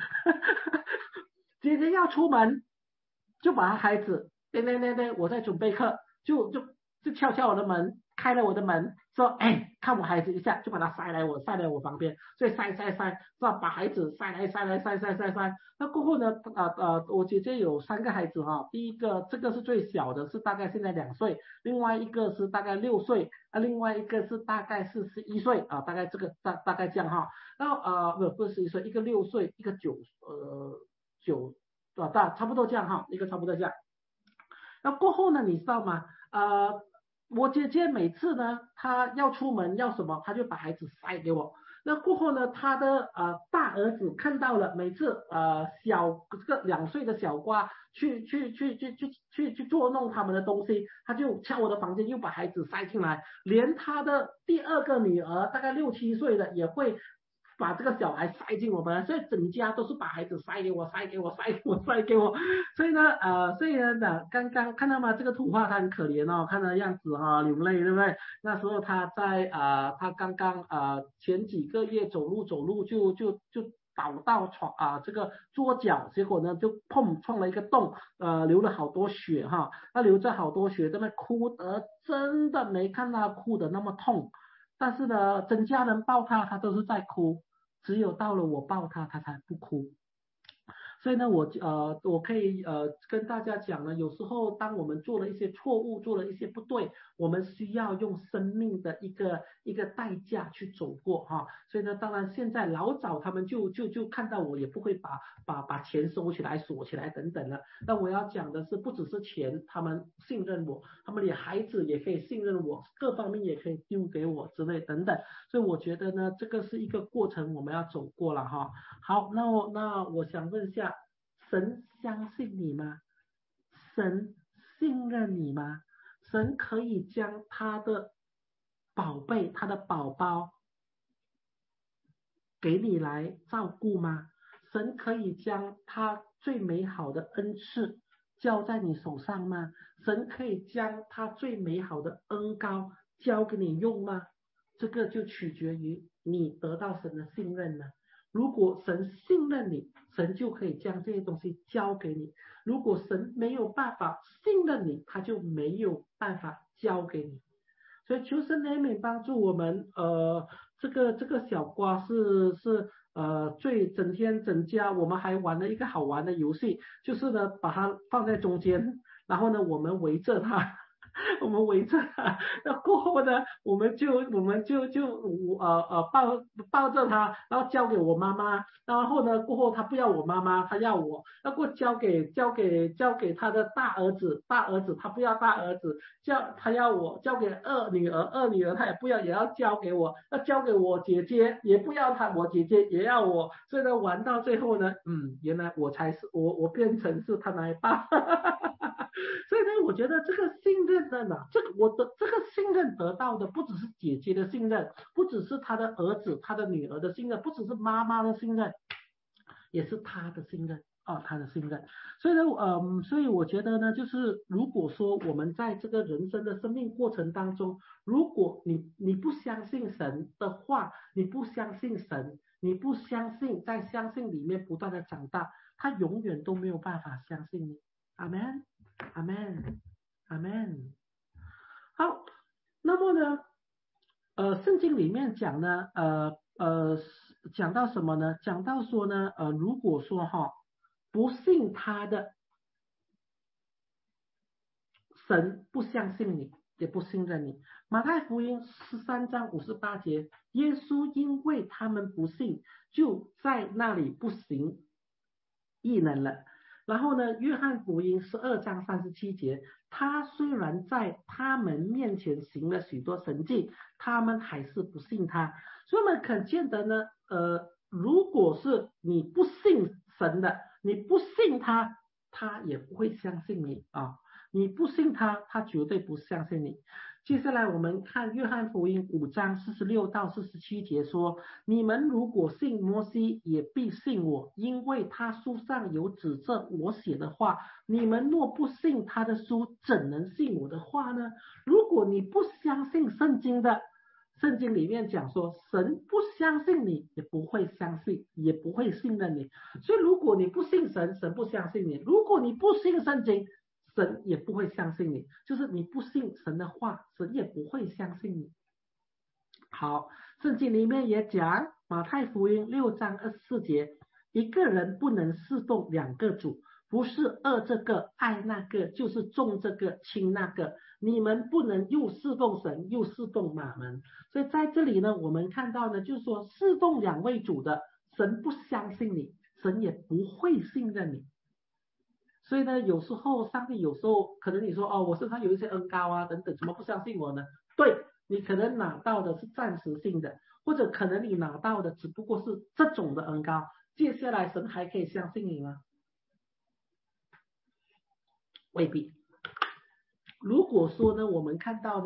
姐姐要出门就把他孩子，对对对对，我在准备课，就就就敲敲我的门，开了我的门，说哎，看我孩子一下，就把他塞来我塞来我旁边，所以塞塞塞，是吧？把孩子塞来塞来塞塞塞塞。那过后呢，呃呃，我姐姐有三个孩子哈，第一个这个是最小的，是大概现在两岁，另外一个是大概六岁，啊，另外一个是大概是十一岁啊，大概这个大大概这样哈。然后呃不不是十一岁，一个六岁，一个九呃九啊大差不多这样哈，一个差不多这样。那过后呢，你知道吗？呃，我姐姐每次呢，她要出门要什么，她就把孩子塞给我。那过后呢，她的呃大儿子看到了，每次呃小这个两岁的小瓜去去去去去去去捉弄他们的东西，他就敲我的房间，又把孩子塞进来。连他的第二个女儿，大概六七岁的，也会把这个小孩塞进我们，所以整家都是把孩子塞给我，塞给我，塞给我，塞给我。所以呢，呃，所以呢，刚刚看到吗？这个图画他很可怜哦，看他的样子哈、哦，流泪，对不对？那时候他在啊、呃，他刚刚啊、呃、前几个月走路走路就就就倒到床啊、呃、这个桌角，结果呢就碰撞了一个洞，呃，流了好多血哈，他流着好多血，在那哭得真的没看他哭的那么痛。但是呢，整家人抱他，他都是在哭，只有到了我抱他，他才不哭。所以呢，我呃，我可以呃跟大家讲呢，有时候当我们做了一些错误，做了一些不对，我们需要用生命的一个一个代价去走过哈。所以呢，当然现在老早他们就就就看到我，也不会把把把钱收起来、锁起来等等了。那我要讲的是，不只是钱，他们信任我，他们连孩子也可以信任我，各方面也可以丢给我之类等等。所以我觉得呢，这个是一个过程，我们要走过了哈。好，那我那我想问一下。神相信你吗？神信任你吗？神可以将他的宝贝、他的宝宝给你来照顾吗？神可以将他最美好的恩赐交在你手上吗？神可以将他最美好的恩膏交给你用吗？这个就取决于你得到神的信任了。如果神信任你，神就可以将这些东西交给你；如果神没有办法信任你，他就没有办法交给你。所以求神怜悯帮助我们，呃，这个这个小瓜是是呃最整天整家，我们还玩了一个好玩的游戏，就是呢把它放在中间，然后呢我们围着它。我们围着他，那过后呢，我们就我们就就呃呃抱抱着他，然后交给我妈妈，然后呢过后他不要我妈妈，他要我，那过交给交给交给他的大儿子，大儿子他不要大儿子，叫他要我，交给二女儿，二女儿他也不要，也要交给我，要交给我姐姐，也不要他，我姐姐也要我，所以呢玩到最后呢，嗯，原来我才是我我变成是他奶爸。所以呢，我觉得这个信任的呢，这个我的这个信任得到的不只是姐姐的信任，不只是他的儿子、他的女儿的信任，不只是妈妈的信任，也是他的信任啊，他的信任。所以呢，嗯，所以我觉得呢，就是如果说我们在这个人生的生命过程当中，如果你你不相信神的话，你不相信神，你不相信在相信里面不断的长大，他永远都没有办法相信你。阿门。阿门，阿门。好，那么呢，呃，圣经里面讲呢，呃呃，讲到什么呢？讲到说呢，呃，如果说哈，不信他的神，不相信你，也不信任你。马太福音十三章五十八节，耶稣因为他们不信，就在那里不行异能了。然后呢，约翰福音十二章三十七节，他虽然在他们面前行了许多神迹，他们还是不信他。所以我们可见得呢，呃，如果是你不信神的，你不信他，他也不会相信你啊。你不信他，他绝对不相信你。接下来我们看约翰福音五章四十六到四十七节说，你们如果信摩西，也必信我，因为他书上有指着我写的话。你们若不信他的书，怎能信我的话呢？如果你不相信圣经的，圣经里面讲说，神不相信你，也不会相信，也不会信任你。所以如果你不信神，神不相信你；如果你不信圣经，神也不会相信你，就是你不信神的话，神也不会相信你。好，圣经里面也讲，马太福音六章二十四节，一个人不能侍奉两个主，不是爱这个爱那个，就是重这个轻那个。你们不能又侍奉神，又侍奉马门。所以在这里呢，我们看到呢，就是说侍奉两位主的，神不相信你，神也不会信任你。所以呢，有时候上帝有时候可能你说哦，我身上有一些恩膏啊等等，怎么不相信我呢？对，你可能拿到的是暂时性的，或者可能你拿到的只不过是这种的恩膏，接下来神还可以相信你吗？未必。如果说呢，我们看到呢，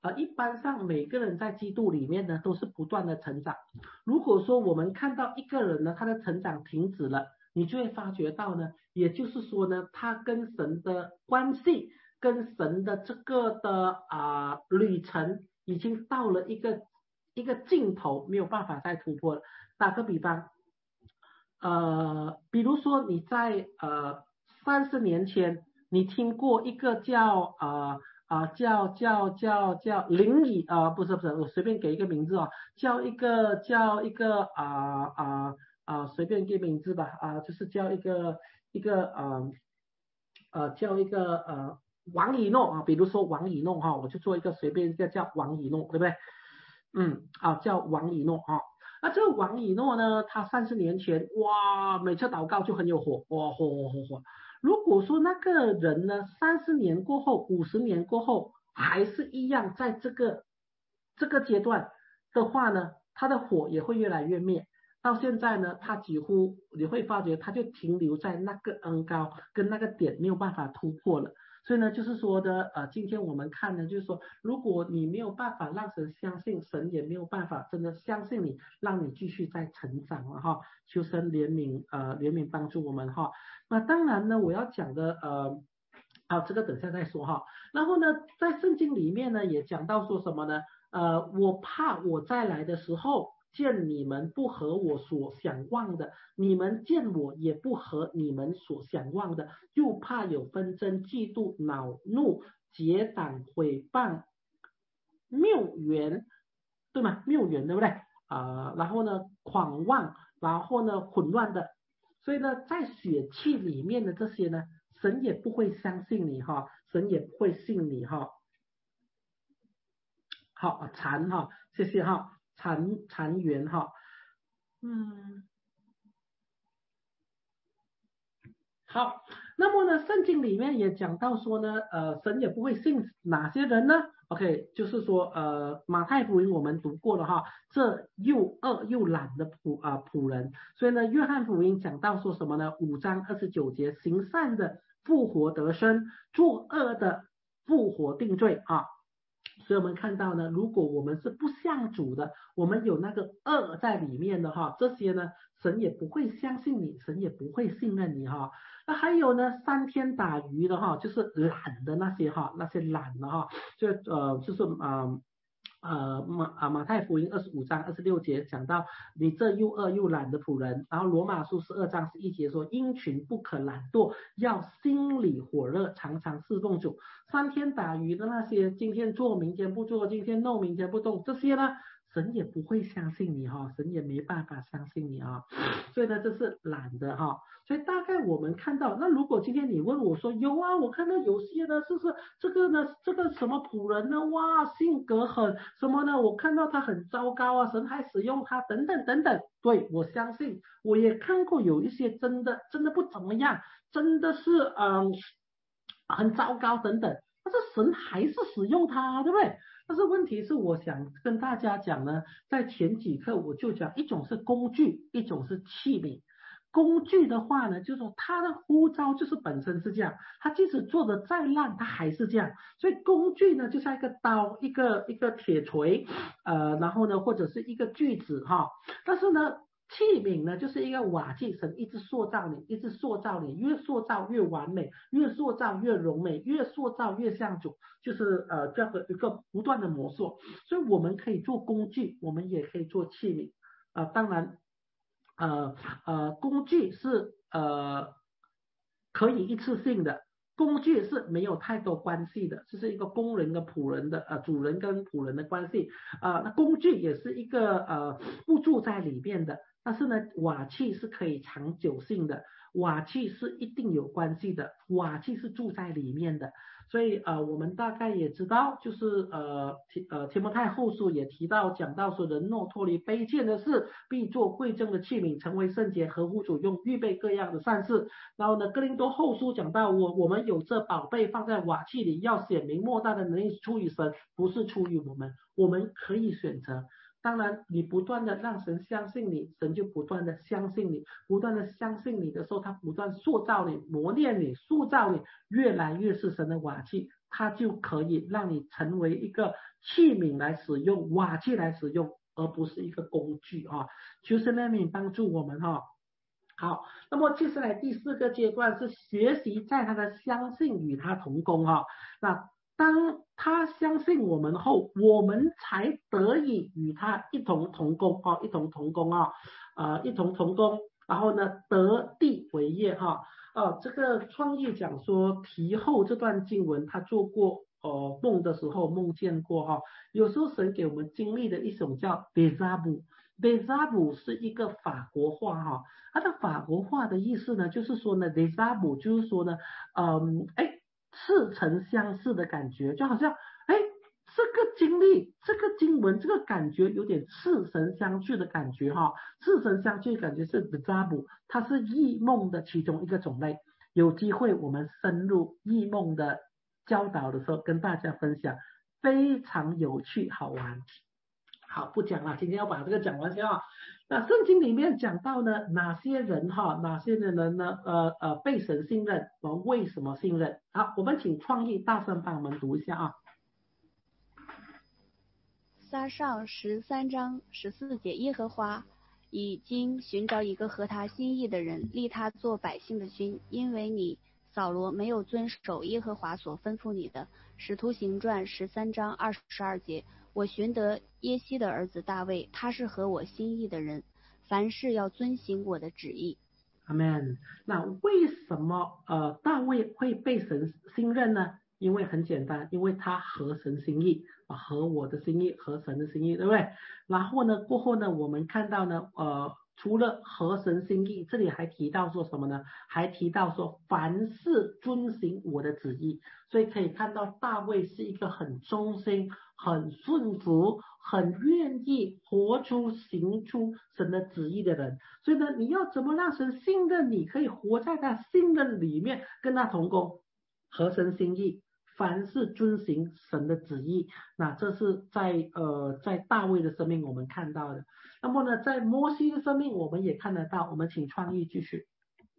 呃，一般上每个人在基督里面呢都是不断的成长。如果说我们看到一个人呢他的成长停止了，你就会发觉到呢，也就是说呢，他跟神的关系，跟神的这个的啊、呃、旅程已经到了一个一个尽头，没有办法再突破了。打个比方，呃，比如说你在呃三十年前，你听过一个叫呃啊、呃、叫叫叫叫林以啊、呃、不是不是，我随便给一个名字哦，叫一个叫一个啊啊啊随便给名字吧啊、呃、就是叫一个一个呃呃叫一个呃王以诺啊，比如说王以诺哈，我就做一个随便一个叫王以诺，对不对？嗯啊叫王以诺啊。那这个王以诺呢，他三十年前哇，每次祷告就很有火，哇火火火火。如果说那个人呢，三十年过后、五十年过后，还是一样在这个这个阶段的话呢，他的火也会越来越灭。到现在呢，他几乎你会发觉，他就停留在那个恩高跟那个点，没有办法突破了。所以呢，就是说的，呃，今天我们看呢，就是说，如果你没有办法让神相信，神也没有办法真的相信你，让你继续在成长了哈。求神怜悯，呃，怜悯帮助我们哈。那当然呢，我要讲的，呃，啊，这个等下再说哈。然后呢，在圣经里面呢，也讲到说什么呢？呃，我怕我再来的时候，见你们不合我所想望的，你们见我也不合你们所想望的，又怕有纷争、嫉妒、恼怒、结党、毁谤、谬言，对吗？谬言对不对？啊、呃，然后呢，狂妄，然后呢，混乱的，所以呢，在血气里面的这些呢，神也不会相信你哈，神也不会信你哈。好，残哈，谢谢哈，残残垣哈，嗯，好，那么呢，圣经里面也讲到说呢，呃，神也不会信哪些人呢？OK，就是说，呃，马太福音我们读过了哈，这又恶又懒的仆啊、呃、仆人，所以呢，约翰福音讲到说什么呢？五章二十九节，行善的复活得生，作恶的复活定罪啊。所以我们看到呢，如果我们是不像主的，我们有那个恶在里面的哈，这些呢，神也不会相信你，神也不会信任你哈。那还有呢，三天打鱼的哈，就是懒的那些哈，那些懒的哈，就呃就是呃呃马啊马太福音二十五章二十六节讲到你这又饿又懒的仆人，然后罗马书十二章十一节说鹰群不可懒惰，要心里火热，常常侍奉主。三天打鱼的那些，今天做明天不做，今天弄明天不动，这些呢，神也不会相信你哈，神也没办法相信你啊，所以呢，这是懒的哈。所以大概我们看到，那如果今天你问我说有啊，我看到有些呢，就是这个呢，这个什么仆人呢，哇，性格很什么呢？我看到他很糟糕啊，神还使用他等等等等。对，我相信，我也看过有一些真的真的不怎么样，真的是嗯很糟糕等等，但是神还是使用他，对不对？但是问题是，我想跟大家讲呢，在前几课我就讲，一种是工具，一种是器皿。工具的话呢，就是说它的呼召就是本身是这样，它即使做的再烂，它还是这样。所以工具呢，就像一个刀，一个一个铁锤，呃，然后呢，或者是一个锯子哈。但是呢，器皿呢，就是一个瓦器，神一直塑造你，一直塑造你，越塑造越完美，越塑造越柔美，越塑造越像主，就是呃这样的一个不断的磨塑。所以我们可以做工具，我们也可以做器皿。啊、呃，当然。呃呃，工具是呃可以一次性的，工具是没有太多关系的，这是一个工人跟仆人的呃主人跟仆人的关系啊、呃。那工具也是一个呃附注在里面的，但是呢，瓦器是可以长久性的，瓦器是一定有关系的，瓦器是住在里面的。所以呃，我们大概也知道，就是呃提呃提摩太后书也提到讲到说，人若脱离卑贱的事，必做贵重的器皿，成为圣洁，合乎主用，预备各样的善事。然后呢，哥林多后书讲到，我我们有这宝贝放在瓦器里，要显明莫大的能力出于神，不是出于我们，我们可以选择。当然，你不断的让神相信你，神就不断的相信你，不断的相信你的时候，他不断塑造你、磨练你、塑造你，越来越是神的瓦器， 它就可以让你成为一个器皿来使用，瓦器来使用，而不是一个工具啊。求神怜悯帮助我们哈。好，那么接下来第四个阶段是学习在他的相信与他同工哈。那当他相信我们后，我们才得以与他一同同工啊，一同同工啊，呃，一同同工，然后呢，得地为业哈。哦，这个创意讲说提后这段经文，他做过呃梦的时候梦见过哈。有时候神给我们经历的一种叫 desabu，desabu 是一个法国话哈，它的法国话的意思呢，就是说呢 desabu 就是说呢，嗯，哎，似曾相识的感觉，就好像哎。这个经历，这个经文，这个感觉有点似曾相识的感觉哈，似曾相识的感觉是 desabu， 它是异梦的其中一个种类。有机会我们深入异梦的教导的时候，跟大家分享，非常有趣好玩。好，不讲了，今天要把这个讲完先啊。那圣经里面讲到呢，哪些人哈，哪些人呢？呃呃，被神信任，我们为什么信任？好，我们请创意大声帮我们读一下啊。 撒上十三章十四节，耶和华已经寻找一个合他心意的人，立他做百姓的君，因为你扫罗没有遵守耶和华所吩咐你的。使徒行传十三章二十二节，我寻得耶西的儿子大卫，他是合我心意的人，凡事要遵行我的旨意。 阿们。那为什么呃大卫会被神信任呢？因为很简单，因为他合神心意啊，合我的心意，合神的心意，对不对？然后呢，过后呢，我们看到呢，呃，除了合神心意，这里还提到说什么呢？还提到说凡事遵行我的旨意，所以可以看到大卫是一个很忠心、很顺服、很愿意活出、行出神的旨意的人。所以呢，你要怎么让神信任你，可以活在他信任里面，跟他同工，合神心意。凡事遵行神的旨意，那这是在呃在大卫的生命我们看到的。那么呢，在摩西的生命我们也看得到。我们请创意继续。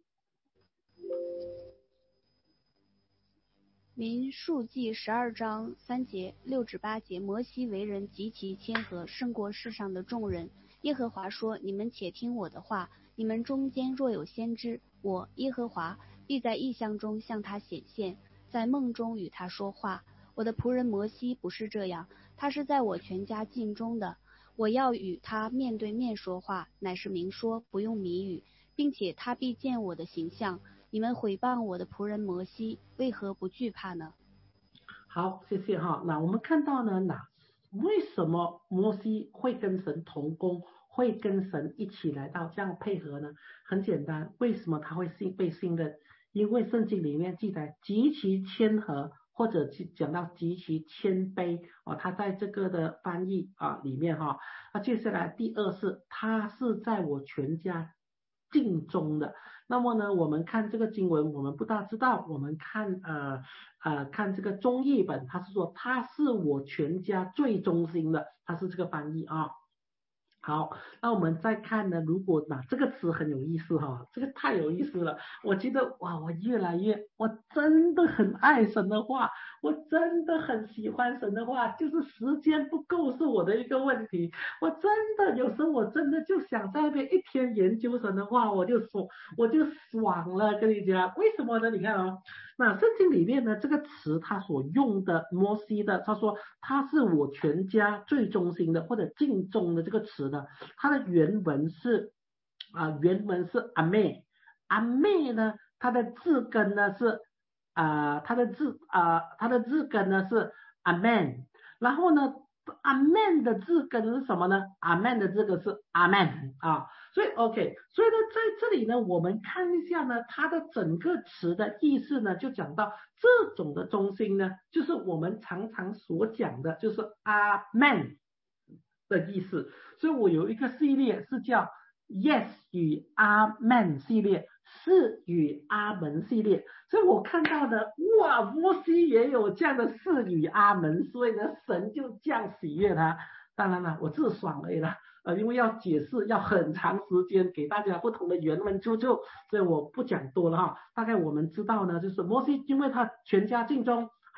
民数记十二章三节六至八节，摩西为人极其谦和，胜过世上的众人。耶和华说：你们且听我的话，你们中间若有先知，我耶和华必在异象中向他显现，在梦中与他说话。我的仆人摩西不是这样，他是在我全家境中的，我要与他面对面说话，乃是明说，不用谜语，并且他必见我的形象。你们毁谤我的仆人摩西，为何不惧怕呢？ 好，谢谢哈。那我们看到呢，那为什么摩西会跟神同工，会跟神一起来到这样配合呢？很简单，为什么他会信被信任？因为圣经里面记载极其谦和，或者讲到极其谦卑哦，他在这个的翻译啊里面哈。那接下来第二是，他是在我全家尽忠的。那么呢，我们看这个经文，我们不大知道。我们看呃呃看这个中译本，他是说他是我全家最忠心的，他是这个翻译啊。好，那我们再看呢，如果那这个词很有意思哈，这个太有意思了。我觉得哇，我越来越，我真的很爱神的话，我真的很喜欢神的话，就是时间不够是我的一个问题。我真的有时候我真的就想在那边一天研究神的话，我就爽，我就爽了。跟你讲，为什么呢？你看哦，那圣经里面呢，这个词他所用的摩西的，他说他是我全家最忠心的或者敬重的这个词呢，它的原文是啊、呃，原文是阿妹，阿妹呢，它的字根呢是啊、呃，它的字啊、呃，它的字根呢是阿门，然后呢。阿门的字根是什么呢？阿门的这个是阿门啊，所以 OK， 所以呢，在这里呢，我们看一下呢，它的整个词的意思呢，就讲到这种的中心呢，就是我们常常所讲的，就是阿门的意思。所以我有一个系列是叫 Yes 与阿门系列，是与阿门系列。所以我看到的，哇，摩西也有这样的是与阿门，所以呢，神就这样喜悦他。当然了，我自爽而已啦，呃，因为要解释要很长时间，给大家不同的原文出处，所以我不讲多了哈。大概我们知道呢，就是摩西因为他全家尽忠，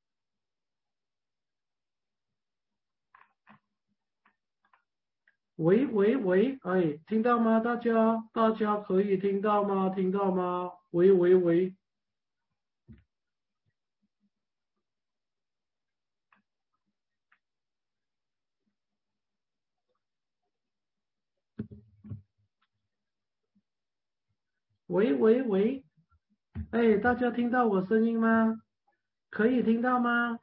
喂喂喂，哎，听到吗？大家大家可以听到吗？听到吗？喂喂喂。喂喂喂，哎，大家听到我声音吗？可以听到吗？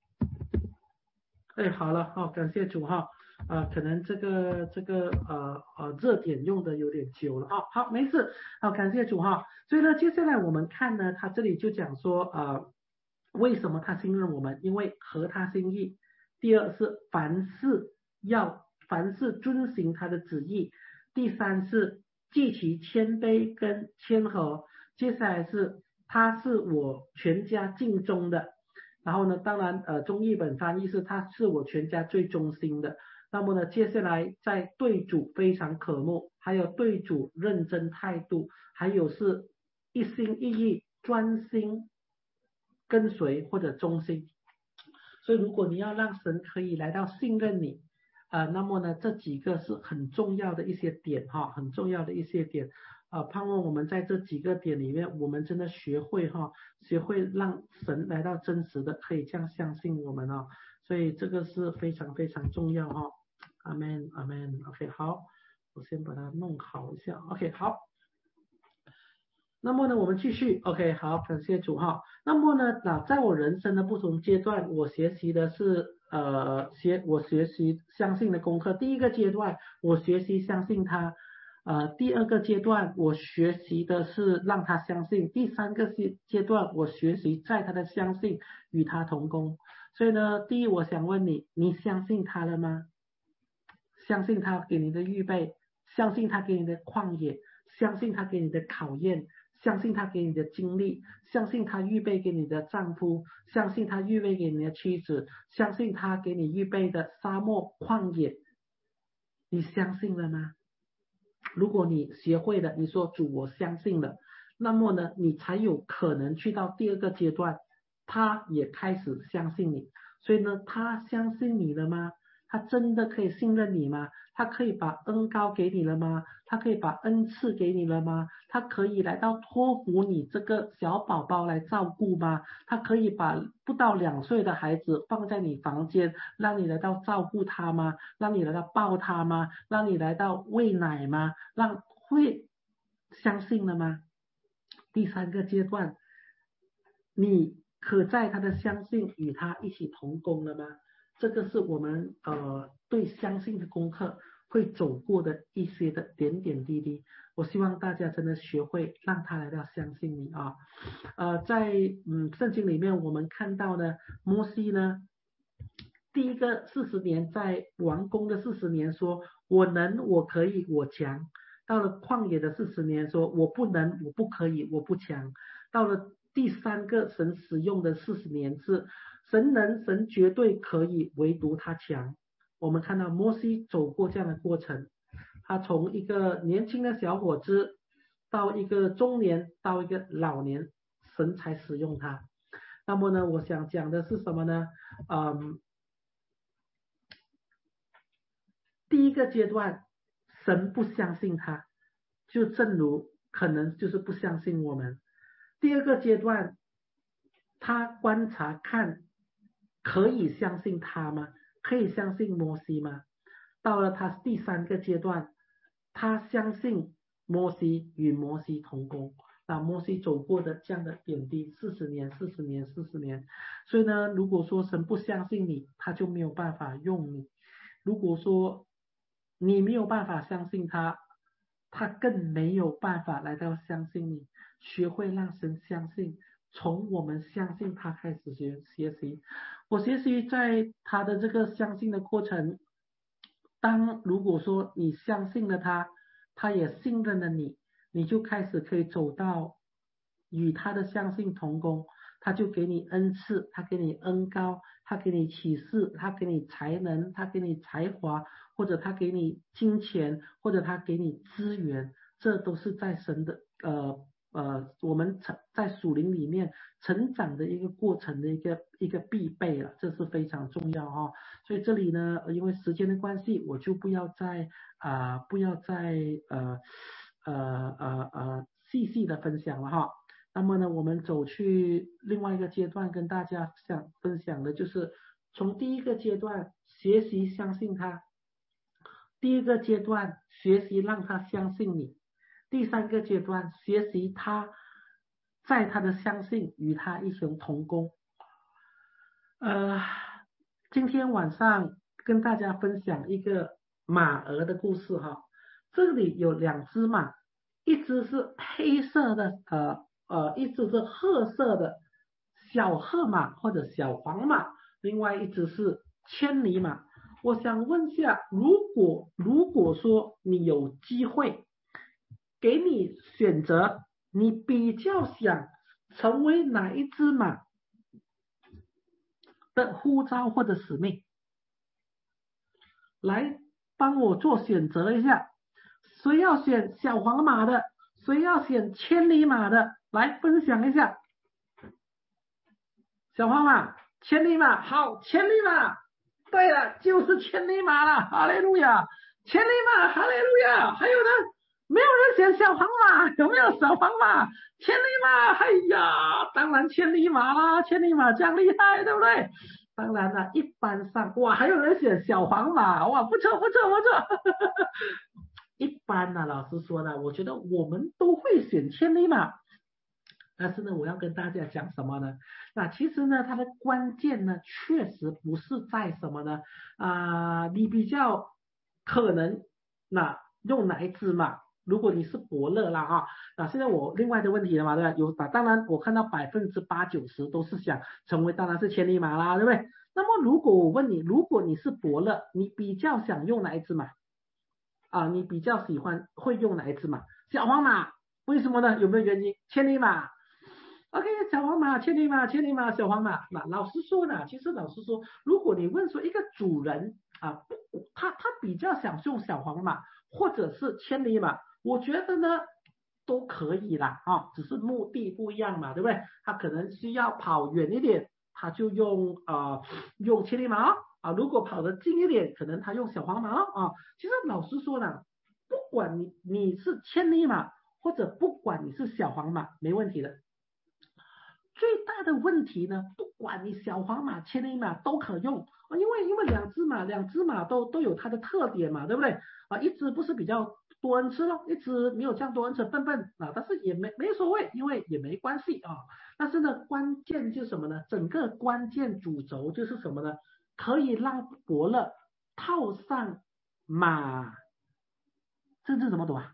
哎，好了，好，感谢主哈，啊、可能这个这个呃呃热点用的有点久了啊，好，没事，好，感谢主哈。所以呢，接下来我们看呢，他这里就讲说，呃，为什么他信任我们？因为合他心意。第二是凡事要凡事遵行他的旨意。第三是记其谦卑跟谦和。接下来是他是我全家敬重的。然后呢，当然，呃，中译本翻译是他是我全家最忠心的。那么呢，接下来在对主非常渴慕，还有对主认真态度，还有是一心一意专心跟随或者忠心。所以如果你要让神可以来到信任你，呃，那么呢，这几个是很重要的一些点哈，很重要的一些点。呃，盼望我们在这几个点里面，我们真的学会哈，学会让神来到真实的，可以这样相信我们哦。所以这个是非常非常重要哈。阿门，阿门。OK，好，我先把它弄好一下。OK，好。那么呢，我们继续。OK，好，感谢主哈。那么呢，那在我人生的不同阶段，我学习的是呃学我学习相信的功课。第一个阶段，我学习相信他。呃，第二个阶段，我学习的是让他相信。第三个阶阶段，我学习在他的相信与他同工。所以呢，第一，我想问你，你相信他了吗？相信他给你的预备，相信他给你的旷野，相信他给你的考验，相信他给你的经历，相信他预备给你的丈夫，相信他预备给你的妻子，相信他给你预备的沙漠旷野，你相信了吗？如果你学会了，你说主我相信了，那么呢，你才有可能去到第二个阶段，他也开始相信你。所以呢，他相信你了吗？他真的可以信任你吗？他可以把恩膏给你了吗？他可以把恩赐给你了吗？他可以来到托付你这个小宝宝来照顾吗？他可以把不到两岁的孩子放在你房间，让你来到照顾他吗？让你来到抱他吗？让你来到喂奶吗？让会相信了吗？第三个阶段，你可在他的相信与他一起同工了吗？这个是我们呃对相信的功课会走过的一些的点点滴滴。我希望大家真的学会让他来到相信你啊。呃，在嗯圣经里面我们看到呢，摩西呢第一个四十年在王宫的四十年说我能我可以我强，到了旷野的四十年说我不能我不可以我不强，到了第三个神使用的四十年是神能神绝对可以唯独他强。我们看到摩西走过这样的过程，他从一个年轻的小伙子到一个中年到一个老年，神才使用他。那么呢，我想讲的是什么呢？嗯，第一个阶段，神不相信他，就正如可能就是不相信我们。第二个阶段，他观察看，可以相信他吗？可以相信摩西吗？到了他第三个阶段，他相信摩西与摩西同工。那摩西走过的这样的点滴，四十年、四十年、四十年。所以呢，如果说神不相信你，他就没有办法用你。如果说你没有办法相信他，他更没有办法来到相信你。学会让神相信，从我们相信他开始学学习。我学习在他的这个相信的过程，当如果说你相信了他，他也信任了你，你就开始可以走到与他的相信同工，他就给你恩赐，他给你恩膏，他给你启示，他给你才能，他给你才华，或者他给你金钱，或者他给你资源，这都是在神的呃呃我们在属灵里面成长的一个过程的一个一个必备了，这是非常重要哦。所以这里呢，因为时间的关系，我就不要再啊、呃、不要再呃呃呃呃细细的分享了哈。那么呢，我们走去另外一个阶段，跟大家想分享的就是从第一个阶段学习相信他，第一个阶段学习让他相信你，第三个阶段学习他在他的相信与他一同同工。呃，今天晚上跟大家分享一个马儿的故事哈。这里有两只马，一只是黑色的，呃呃，一只是褐色的小褐马或者小黄马，另外一只是千里马。我想问下，如果如果说你有机会给你选择，你比较想成为哪一只马的呼召或者使命？来帮我做选择一下，谁要选小黄马的，谁要选千里马的，来分享一下。小黄马、千里马，好，千里马，对了，就是千里马了，哈利路亚，千里马，哈利路亚。还有呢，没有人选小黄马，有没有小黄马？千里马，哎呀，当然千里马啦，千里马这样厉害，对不对？当然了，一般上，哇，还有人选小黄马，哇，不错不错不错。一般呢，老实说呢，我觉得我们都会选千里马。但是呢，我要跟大家讲什么呢？那其实呢，它的关键呢，确实不是在什么呢？啊、呃，你比较可能那用哪一只马？如果你是伯乐啦啊，那现在我另外的问题了嘛，对吧？有啊，当然我看到百分之八九十都是想成为，当然是千里马啦，对不对？那么如果我问你，如果你是伯乐，你比较想用哪一只马？啊，你比较喜欢会用哪一只马？小黄马，为什么呢？有没有原因？千里马。OK， 小黄马、千里马、千里马、小黄马。那老实说呢，其实老实说，如果你问说一个主人啊，不，他他比较想用小黄马或者是千里马，我觉得呢都可以啦啊，只是目的不一样嘛，对不对？他可能需要跑远一点，他就用啊、呃、用千里马啊，如果跑得近一点，可能他用小黄马啊。其实老实说呢，不管你你是千里马或者不管你是小黄马，没问题的。最大的问题呢，不管你小黄马、千里马都可用，因为因为两只马，两只马都都有它的特点嘛，对不对？啊，一只不是比较多人吃咯，一只没有这样多人吃，笨笨啊，但是也没没所谓，因为也没关系啊。但是呢，关键就是什么呢？整个关键主轴就是什么呢？可以让伯乐套上马，这字怎么读啊？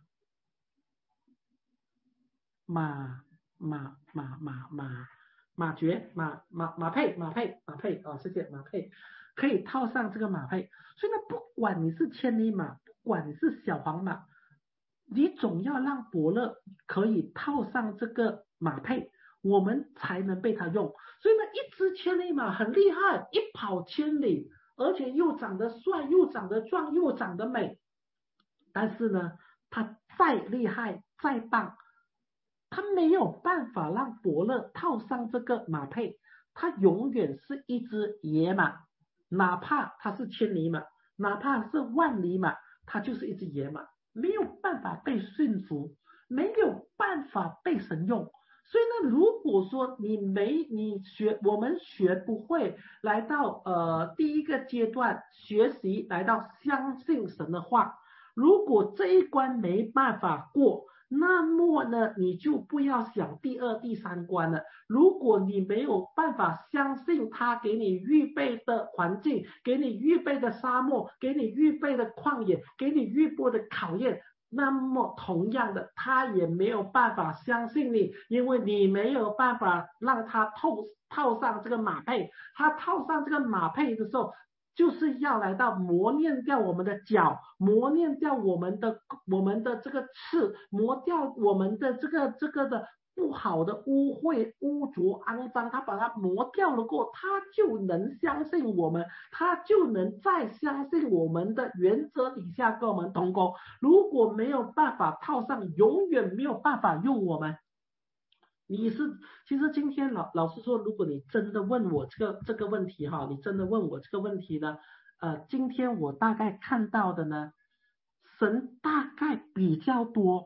马马马马马马爵马马马配马配马配啊、哦，谢谢马配，可以套上这个马配。所以呢，不管你是千里马，不管你是小黄马，你总要让伯乐可以套上这个马配，我们才能被他用。所以呢，一只千里马很厉害，一跑千里，而且又长得帅，又长得壮，又长得美。但是呢，他再厉害再棒，他没有办法让伯乐套上这个马配，他永远是一只野马，哪怕他是千里马，哪怕是万里马，他就是一只野马，没有办法被驯服，没有办法被神用。所以呢，如果说你没你学，我们学不会来到呃第一个阶段学习，来到相信神的话，如果这一关没办法过，那么呢，你就不要想第二、第三关了。如果你没有办法相信他给你预备的环境，给你预备的沙漠，给你预备的旷野，给你预备的考验，那么同样的，他也没有办法相信你，因为你没有办法让他套套上这个马配。他套上这个马配的时候，就是要来到磨练掉我们的脚，磨练掉我们的我们的这个刺，磨掉我们的这个这个的不好的污秽、污浊、肮脏，他把它磨掉了过后，他就能相信我们，他就能再相信我们的原则底下跟我们同工。如果没有办法套上，永远没有办法用我们。 你是其实今天老老实说，如果你真的问我这个这个问题哈，你真的问我这个问题呢，呃，今天我大概看到的呢，神大概比较多，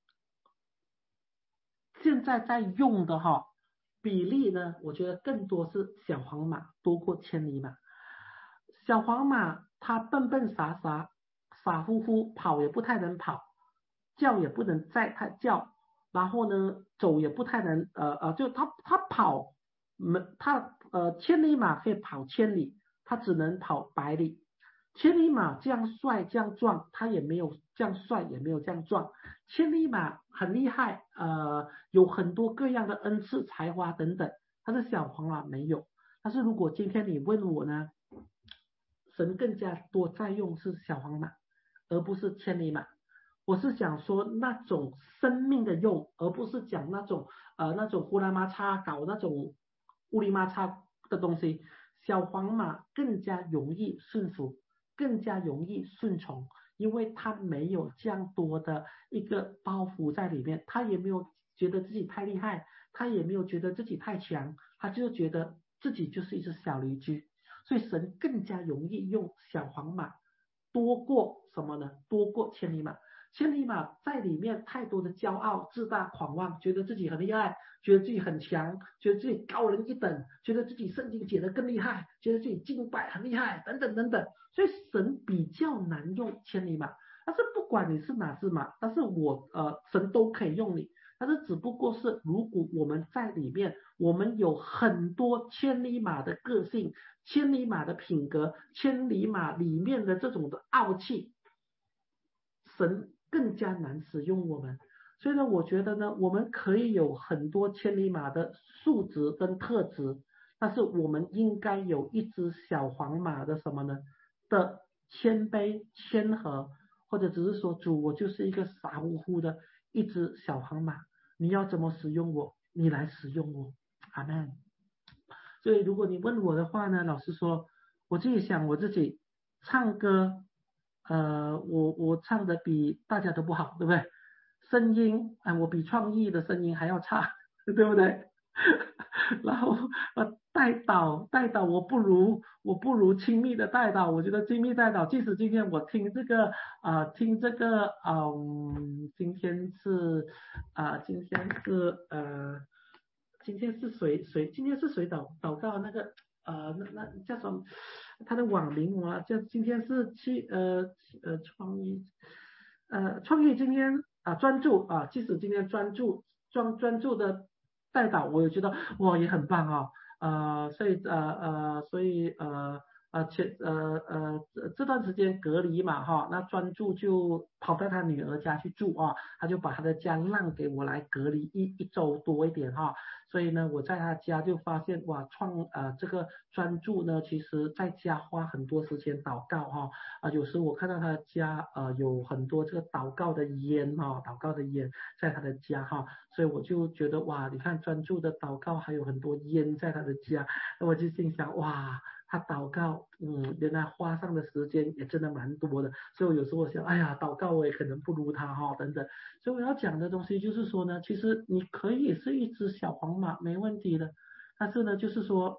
现在在用的哈比例呢，我觉得更多是小黄马多过千里马。小黄马它笨笨傻傻，傻乎乎，跑也不太能跑，叫也不能再太叫，然后呢走也不太能，呃呃，就它它跑，没它呃千里马可以跑千里，它只能跑百里。千里马这样帅这样壮，它也没有这样帅，也没有这样壮。千里马很厉害，呃，有很多各样的恩赐、才华等等，但是小黄马没有。但是如果今天你问我呢，神更加多在用是小黄马，而不是千里马。我是想说那种生命的用，而不是讲那种呃那种呼啦妈叉搞那种乌里妈叉的东西。小黄马更加容易顺服，更加容易顺从，因为它没有这样多的一个包袱在里面，它也没有觉得自己太厉害，它也没有觉得自己太强，它就觉得自己就是一只小驴驹。所以神更加容易用小黄马多过什么呢？多过千里马。千里马在里面太多的骄傲、自大、狂妄，觉得自己很厉害，觉得自己很强，觉得自己高人一等，觉得自己圣经解得更厉害，觉得自己敬拜很厉害，等等等等。所以神比较难用千里马。但是不管你是哪只马，但是我呃神都可以用你。但是只不过是如果我们在里面，我们有很多千里马的个性，千里马的品格，千里马里面的这种的傲气，神更加难使用我们。所以呢，我觉得呢，我们可以有很多千里马的素质跟特质，但是我们应该有一只小黄马的什么呢？的谦卑、谦和，或者只是说主，我就是一个傻乎乎的一只小黄马，你要怎么使用我，你来使用我，阿们。所以如果你问我的话呢，老实说，我自己想我自己唱歌，呃，我我唱的比大家都不好，对不对？声音啊、呃，我比创意的声音还要差，对不对？然后呃，带导带导我不如我不如亲密的带导，我觉得亲密带导，即使今天我听这个啊、呃、听这个嗯，今天是啊、呃、今天是呃。今天是谁谁今天是谁祷祷告那个呃那那叫什么他的网名啊，叫今天是去呃呃创意呃创意今天啊专注啊，即使今天专注专专注的带导，我也觉得哇也很棒啊，呃所以呃呃所以呃呃前呃呃这这段时间隔离嘛哈，那专注就跑到他女儿家去住啊，他就把他的家让给我来隔离一一周多一点哈。所以呢，我在他家就发现哇，创呃这个专注呢，其实在家花很多时间祷告哈啊，有时我看到他家呃有很多这个祷告的烟哈，祷告的烟在他的家哈，所以我就觉得哇，你看专注的祷告还有很多烟在他的家，那我就心想哇。他祷告，嗯，原来花上的时间也真的蛮多的，所以我有时候想，哎呀，祷告我也可能不如他哈，等等。所以我要讲的东西就是说呢，其实你可以是一只小黄马，没问题的。但是呢，就是说，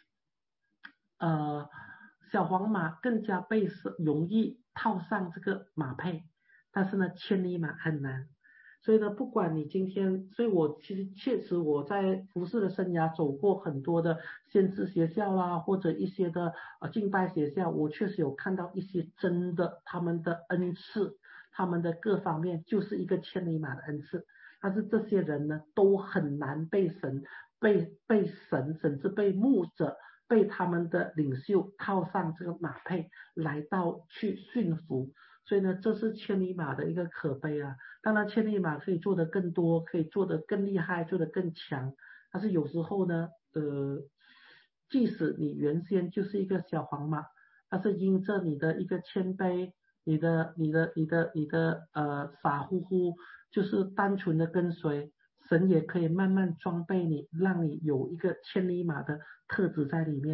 呃，小黄马更加被容易套上这个马配，但是呢，千里马很难。所以呢，不管你今天，所以我其实确实我在服侍的生涯走过很多的先知学校啦，或者一些的呃敬拜学校，我确实有看到一些真的他们的恩赐。他们的各方面就是一个千里马的恩赐，但是这些人呢都很难被神被被神甚至被牧者被他们的领袖套上这个马配来到去驯服，所以呢这是千里马的一个可悲啊。当然千里马可以做得更多，可以做得更厉害，做得更强，但是有时候呢呃即使你原先就是一个小黄马，但是因着你的一个谦卑，你的、你的、你的、你的呃傻乎乎，就是单纯的跟随，神也可以慢慢装备你，让你有一个千里马的特质在里面。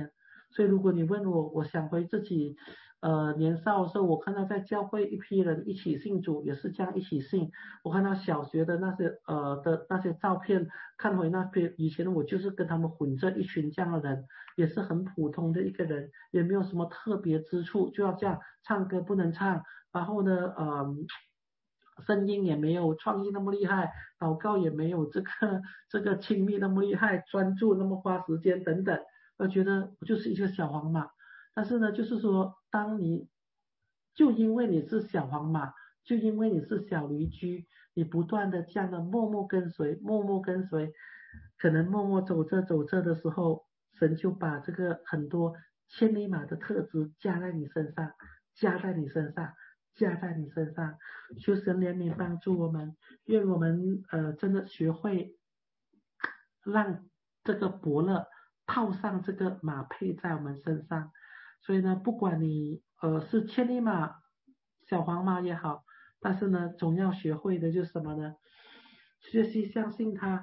所以如果你问我，我想回自己呃年少的时候，我看到在教会一批人一起信主，也是这样一起信。我看到小学的那些呃的那些照片，看回那边以前我就是跟他们混着一群这样的人，也是很普通的一个人，也没有什么特别之处，就要这样唱歌不能唱，然后呢呃声音也没有创意那么厉害，祷告也没有这个这个亲密那么厉害，专注那么花时间等等。我觉得我就是一个小黄马，但是呢，就是说，当你就因为你是小黄马，就因为你是小驴驹，你不断的这样的默默跟随，默默跟随，可能默默走着走着的时候，神就把这个很多千里马的特质加在你身上，加在你身上，加在你身上。求神怜悯帮助我们，愿我们呃真的学会让这个伯乐套上这个马配在我们身上。所以呢，不管你呃是千里马、小黄马也好，但是呢，总要学会的就是什么呢？学习相信他，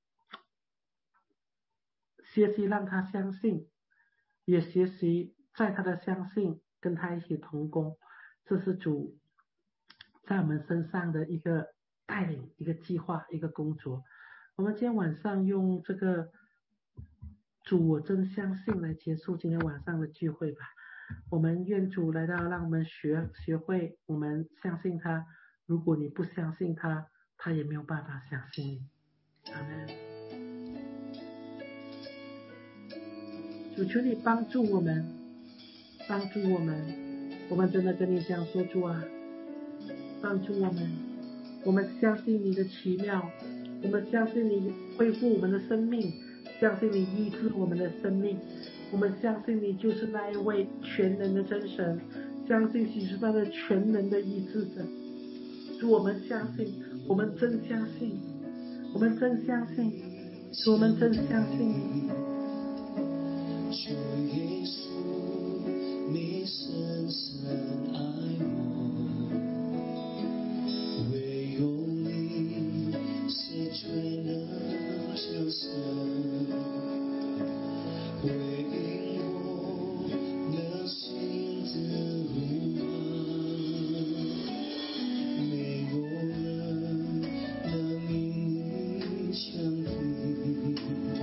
学习让他相信，也学习在他的相信跟他一起同工。这是主在我们身上的一个带领，一个计划，一个工作。我们今天晚上用这个主我真相信来结束今天晚上的聚会吧。我们愿主来到，让我们学学会，我们相信他。如果你不相信他，他也没有办法相信你。阿们。主求你帮助我们，帮助我们，我们真的跟你讲说，主啊，帮助我们，我们相信你的奇妙，我们相信你恢复我们的生命，相信你医治我们的生命，我们相信你就是那一位全能的真神，相信你是那个全能的医治者。主，我们相信，我们真相信，我们真相信，主，我们真相信你。 主耶稣，你深深爱我，唯有你是最能救赎，回应我的心之呼唤，没有人能与你相比。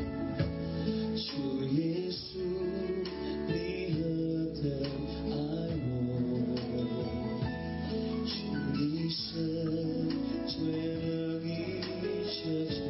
主耶稣，你何等爱我，主你是最能医治者，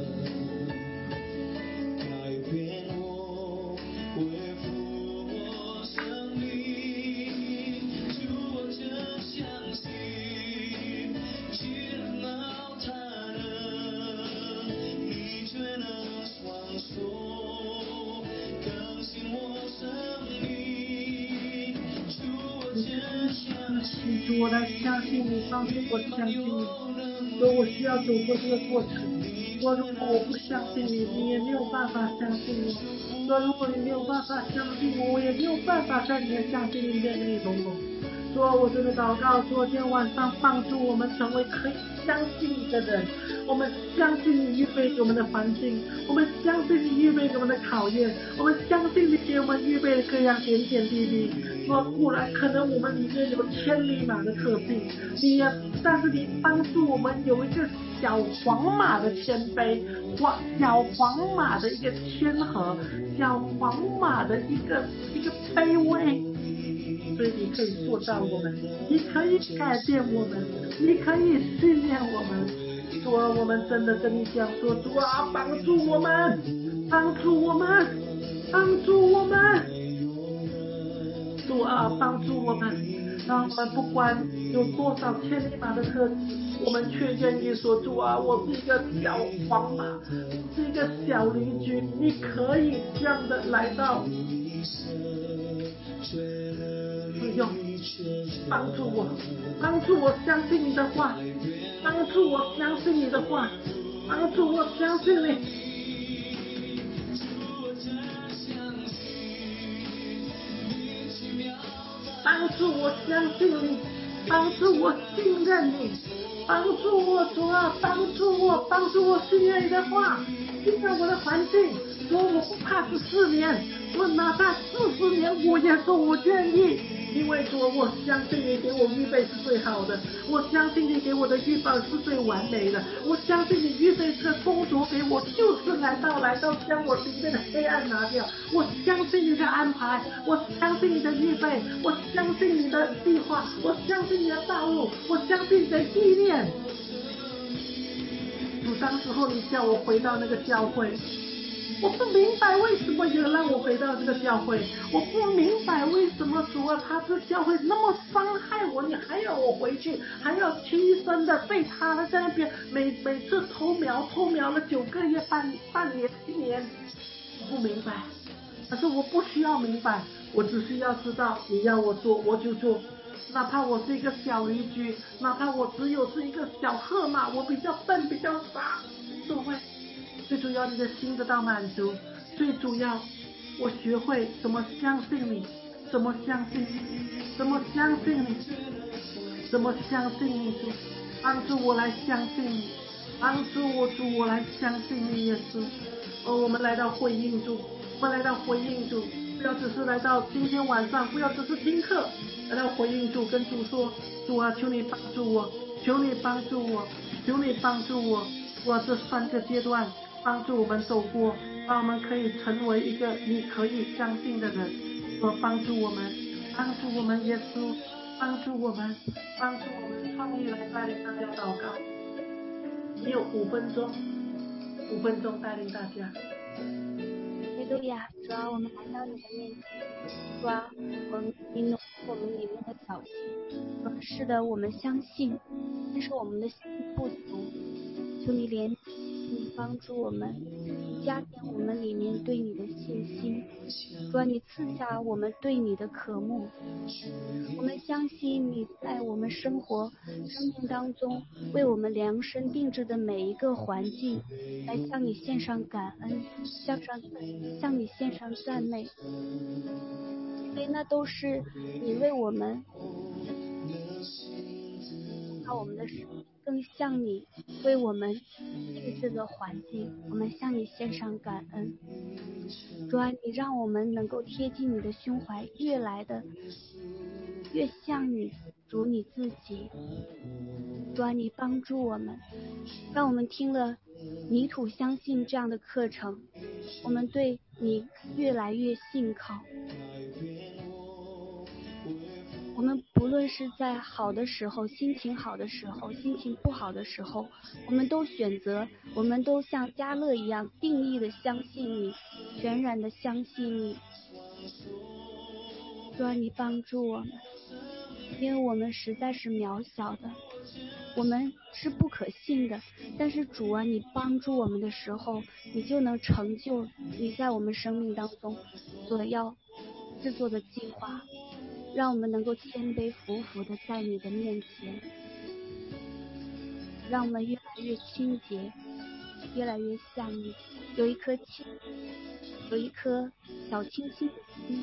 改变我，恢复我生命。主，我真相信，全能他能，你却能双手更新我生命。主，我真相信， 主，我来相信你，帮助我相信你。说我需要走过这个过程。说如果我不相信你，你也没有办法相信我。说如果你没有办法相信我，我也没有办法在你的相信里面跟你同工。说我真的祷告，说今天晚上帮助我们成为可以相信你的人。我们相信你预备给我们的环境，我们相信你预备给我们的考验，我们相信你给我们预备的各样点点滴滴。说固然可能我们里面有千里马的特性，你也但是你帮助我们有一个小黄马的谦卑，黄小黄马的一个谦和，小黄马的一个一个卑微。所以你可以塑造我们，你可以改变我们，你可以训练我们。主啊，我们真的跟你讲说，主啊，帮助我们，帮助我们，帮助我们。主啊，帮助我们，让我们不管有多少千里马的特质，我们却愿意说，主啊，我是一个小黄马，是一个小驴驹，你可以这样的来到。使用，帮助我，帮助我相信你的话，帮助我相信你的话，帮助我相信你。帮助我相信你，帮助我信任你，帮助我主啊，帮助我，帮助我信任你的话， 影响我的环境。主，我不怕是四年，我哪怕四十年，我也说我愿意。因为主，我相信你给我预备是最好的，我相信你给我的预报是最完美的，我相信你预备这个工作给我，就是来到来到将我里面的黑暗拿掉。我相信你的安排，我相信你的预备，我相信你的计划，我相信你的道路，我相信你的意念。主，当时候你叫我回到那个教会，我不明白为什么有人让我回到这个教会，我不明白为什么主啊，他这教会那么伤害我，你还要我回去，还要亲身的被他在那边每每次偷瞄偷瞄了九个月半半年一年，我不明白。可是我不需要明白，我只需要知道你要我做我就做，哪怕我是一个小邻居，哪怕我只有是一个小河马，我比较笨比较傻，无所谓。最主要你的心得到满足，最主要我学会怎么相信你，怎么相信你，怎么相信你，怎么相信你，主帮助我来相信你，帮助我主我来相信你耶稣。哦，我们来到回应主，我们来到回应主，不要只是来到今天晚上，不要只是听课，来到回应主，跟主说，主啊，求你帮助我，求你帮助我，求你帮助我，我这三个阶段帮助我们走过，让我们可以成为一个你可以相信的人。我帮助我们，帮助我们耶稣，帮助我们，帮助我们，创意来带领大家祷告。你有五分钟，五分钟带领大家。 哈利路亚，主啊，我们来到你的面前，主啊，我们你挪我们里面的小心，主啊，是的，我们相信，但是我们的心不足，求你怜悯，你帮助我们，加添我们里面对你的信心，主啊，你赐下我们对你的渴慕，我们相信你在我们生活生命当中为我们量身定制的每一个环境，来向你献上感恩，向上向你献上赞美，因为那都是你为我们把我们的生命更像你为我们定制的环境，我们向你献上感恩。主啊，你让我们能够贴近你的胸怀，越来的越像你，主你自己。主啊，你帮助我们，让我们听了泥土相信这样的课程，我们对你越来越信靠。我们不论是在好的时候，心情好的时候，心情不好的时候，我们都选择，我们都像迦勒一样定义的相信你，全然的相信你。主啊，你帮助我们，因为我们实在是渺小的，我们是不可信的，但是主啊，你帮助我们的时候，你就能成就你在我们生命当中所要制作的计划，让我们能够谦卑服服的在你的面前，让我们越来越清洁，越来越像你，有一颗清有一颗小清新的心，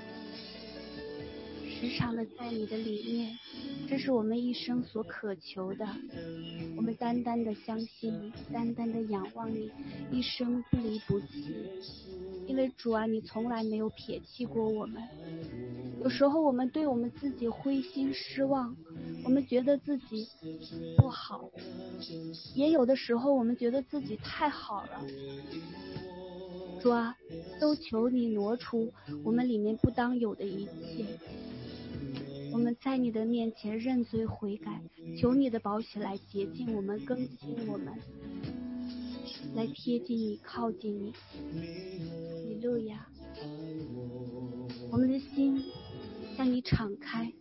时常的在你的里面，这是我们一生所渴求的。我们单单的相信你，单单的仰望你，一生不离不弃。因为主啊，你从来没有撇弃过我们。有时候我们对我们自己灰心失望，我们觉得自己不好，也有的时候我们觉得自己太好了。主啊，都求你挪出我们里面不当有的一切，我们在你的面前认罪悔改，求你的宝血来洁净我们，更新我们，来贴近你，靠近你。哈利路亚，我们的心向你敞开，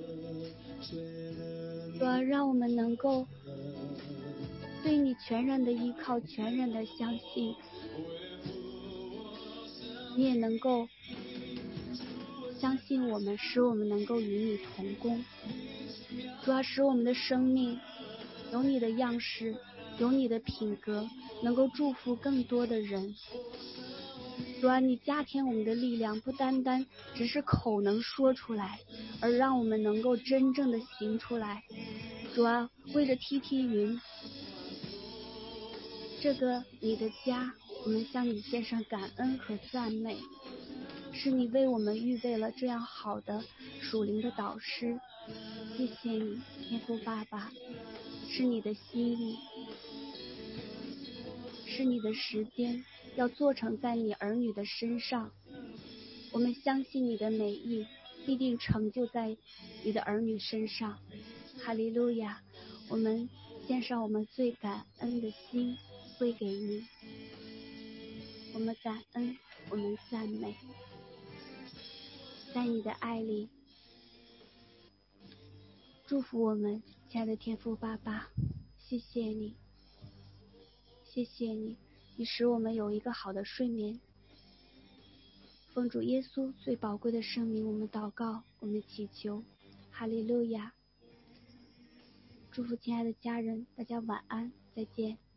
主啊，让我们能够对你全然的依靠，全然的相信，你也能够相信我们，使我们能够与你同工。主啊，使我们的生命有你的样式，有你的品格，能够祝福更多的人。主啊，你加添我们的力量，不单单只是口能说出来，而让我们能够真正的行出来。主啊，为着 T T 云， 这个你的家，我们向你献上感恩和赞美，是你为我们预备了这样好的属灵的导师。谢谢你，天父爸爸，是你的心意，是你的时间，要做成在你儿女的身上。我们相信你的美意必定成就在你的儿女身上。哈利路亚！我们献上我们最感恩的心归给你，我们感恩，我们赞美，在你的爱里祝福我们，亲爱的天父爸爸，谢谢你，谢谢你，你使我们有一个好的睡眠。奉主耶稣最宝贵的圣名，我们祷告，我们祈求，哈利路亚！祝福亲爱的家人，大家晚安，再见。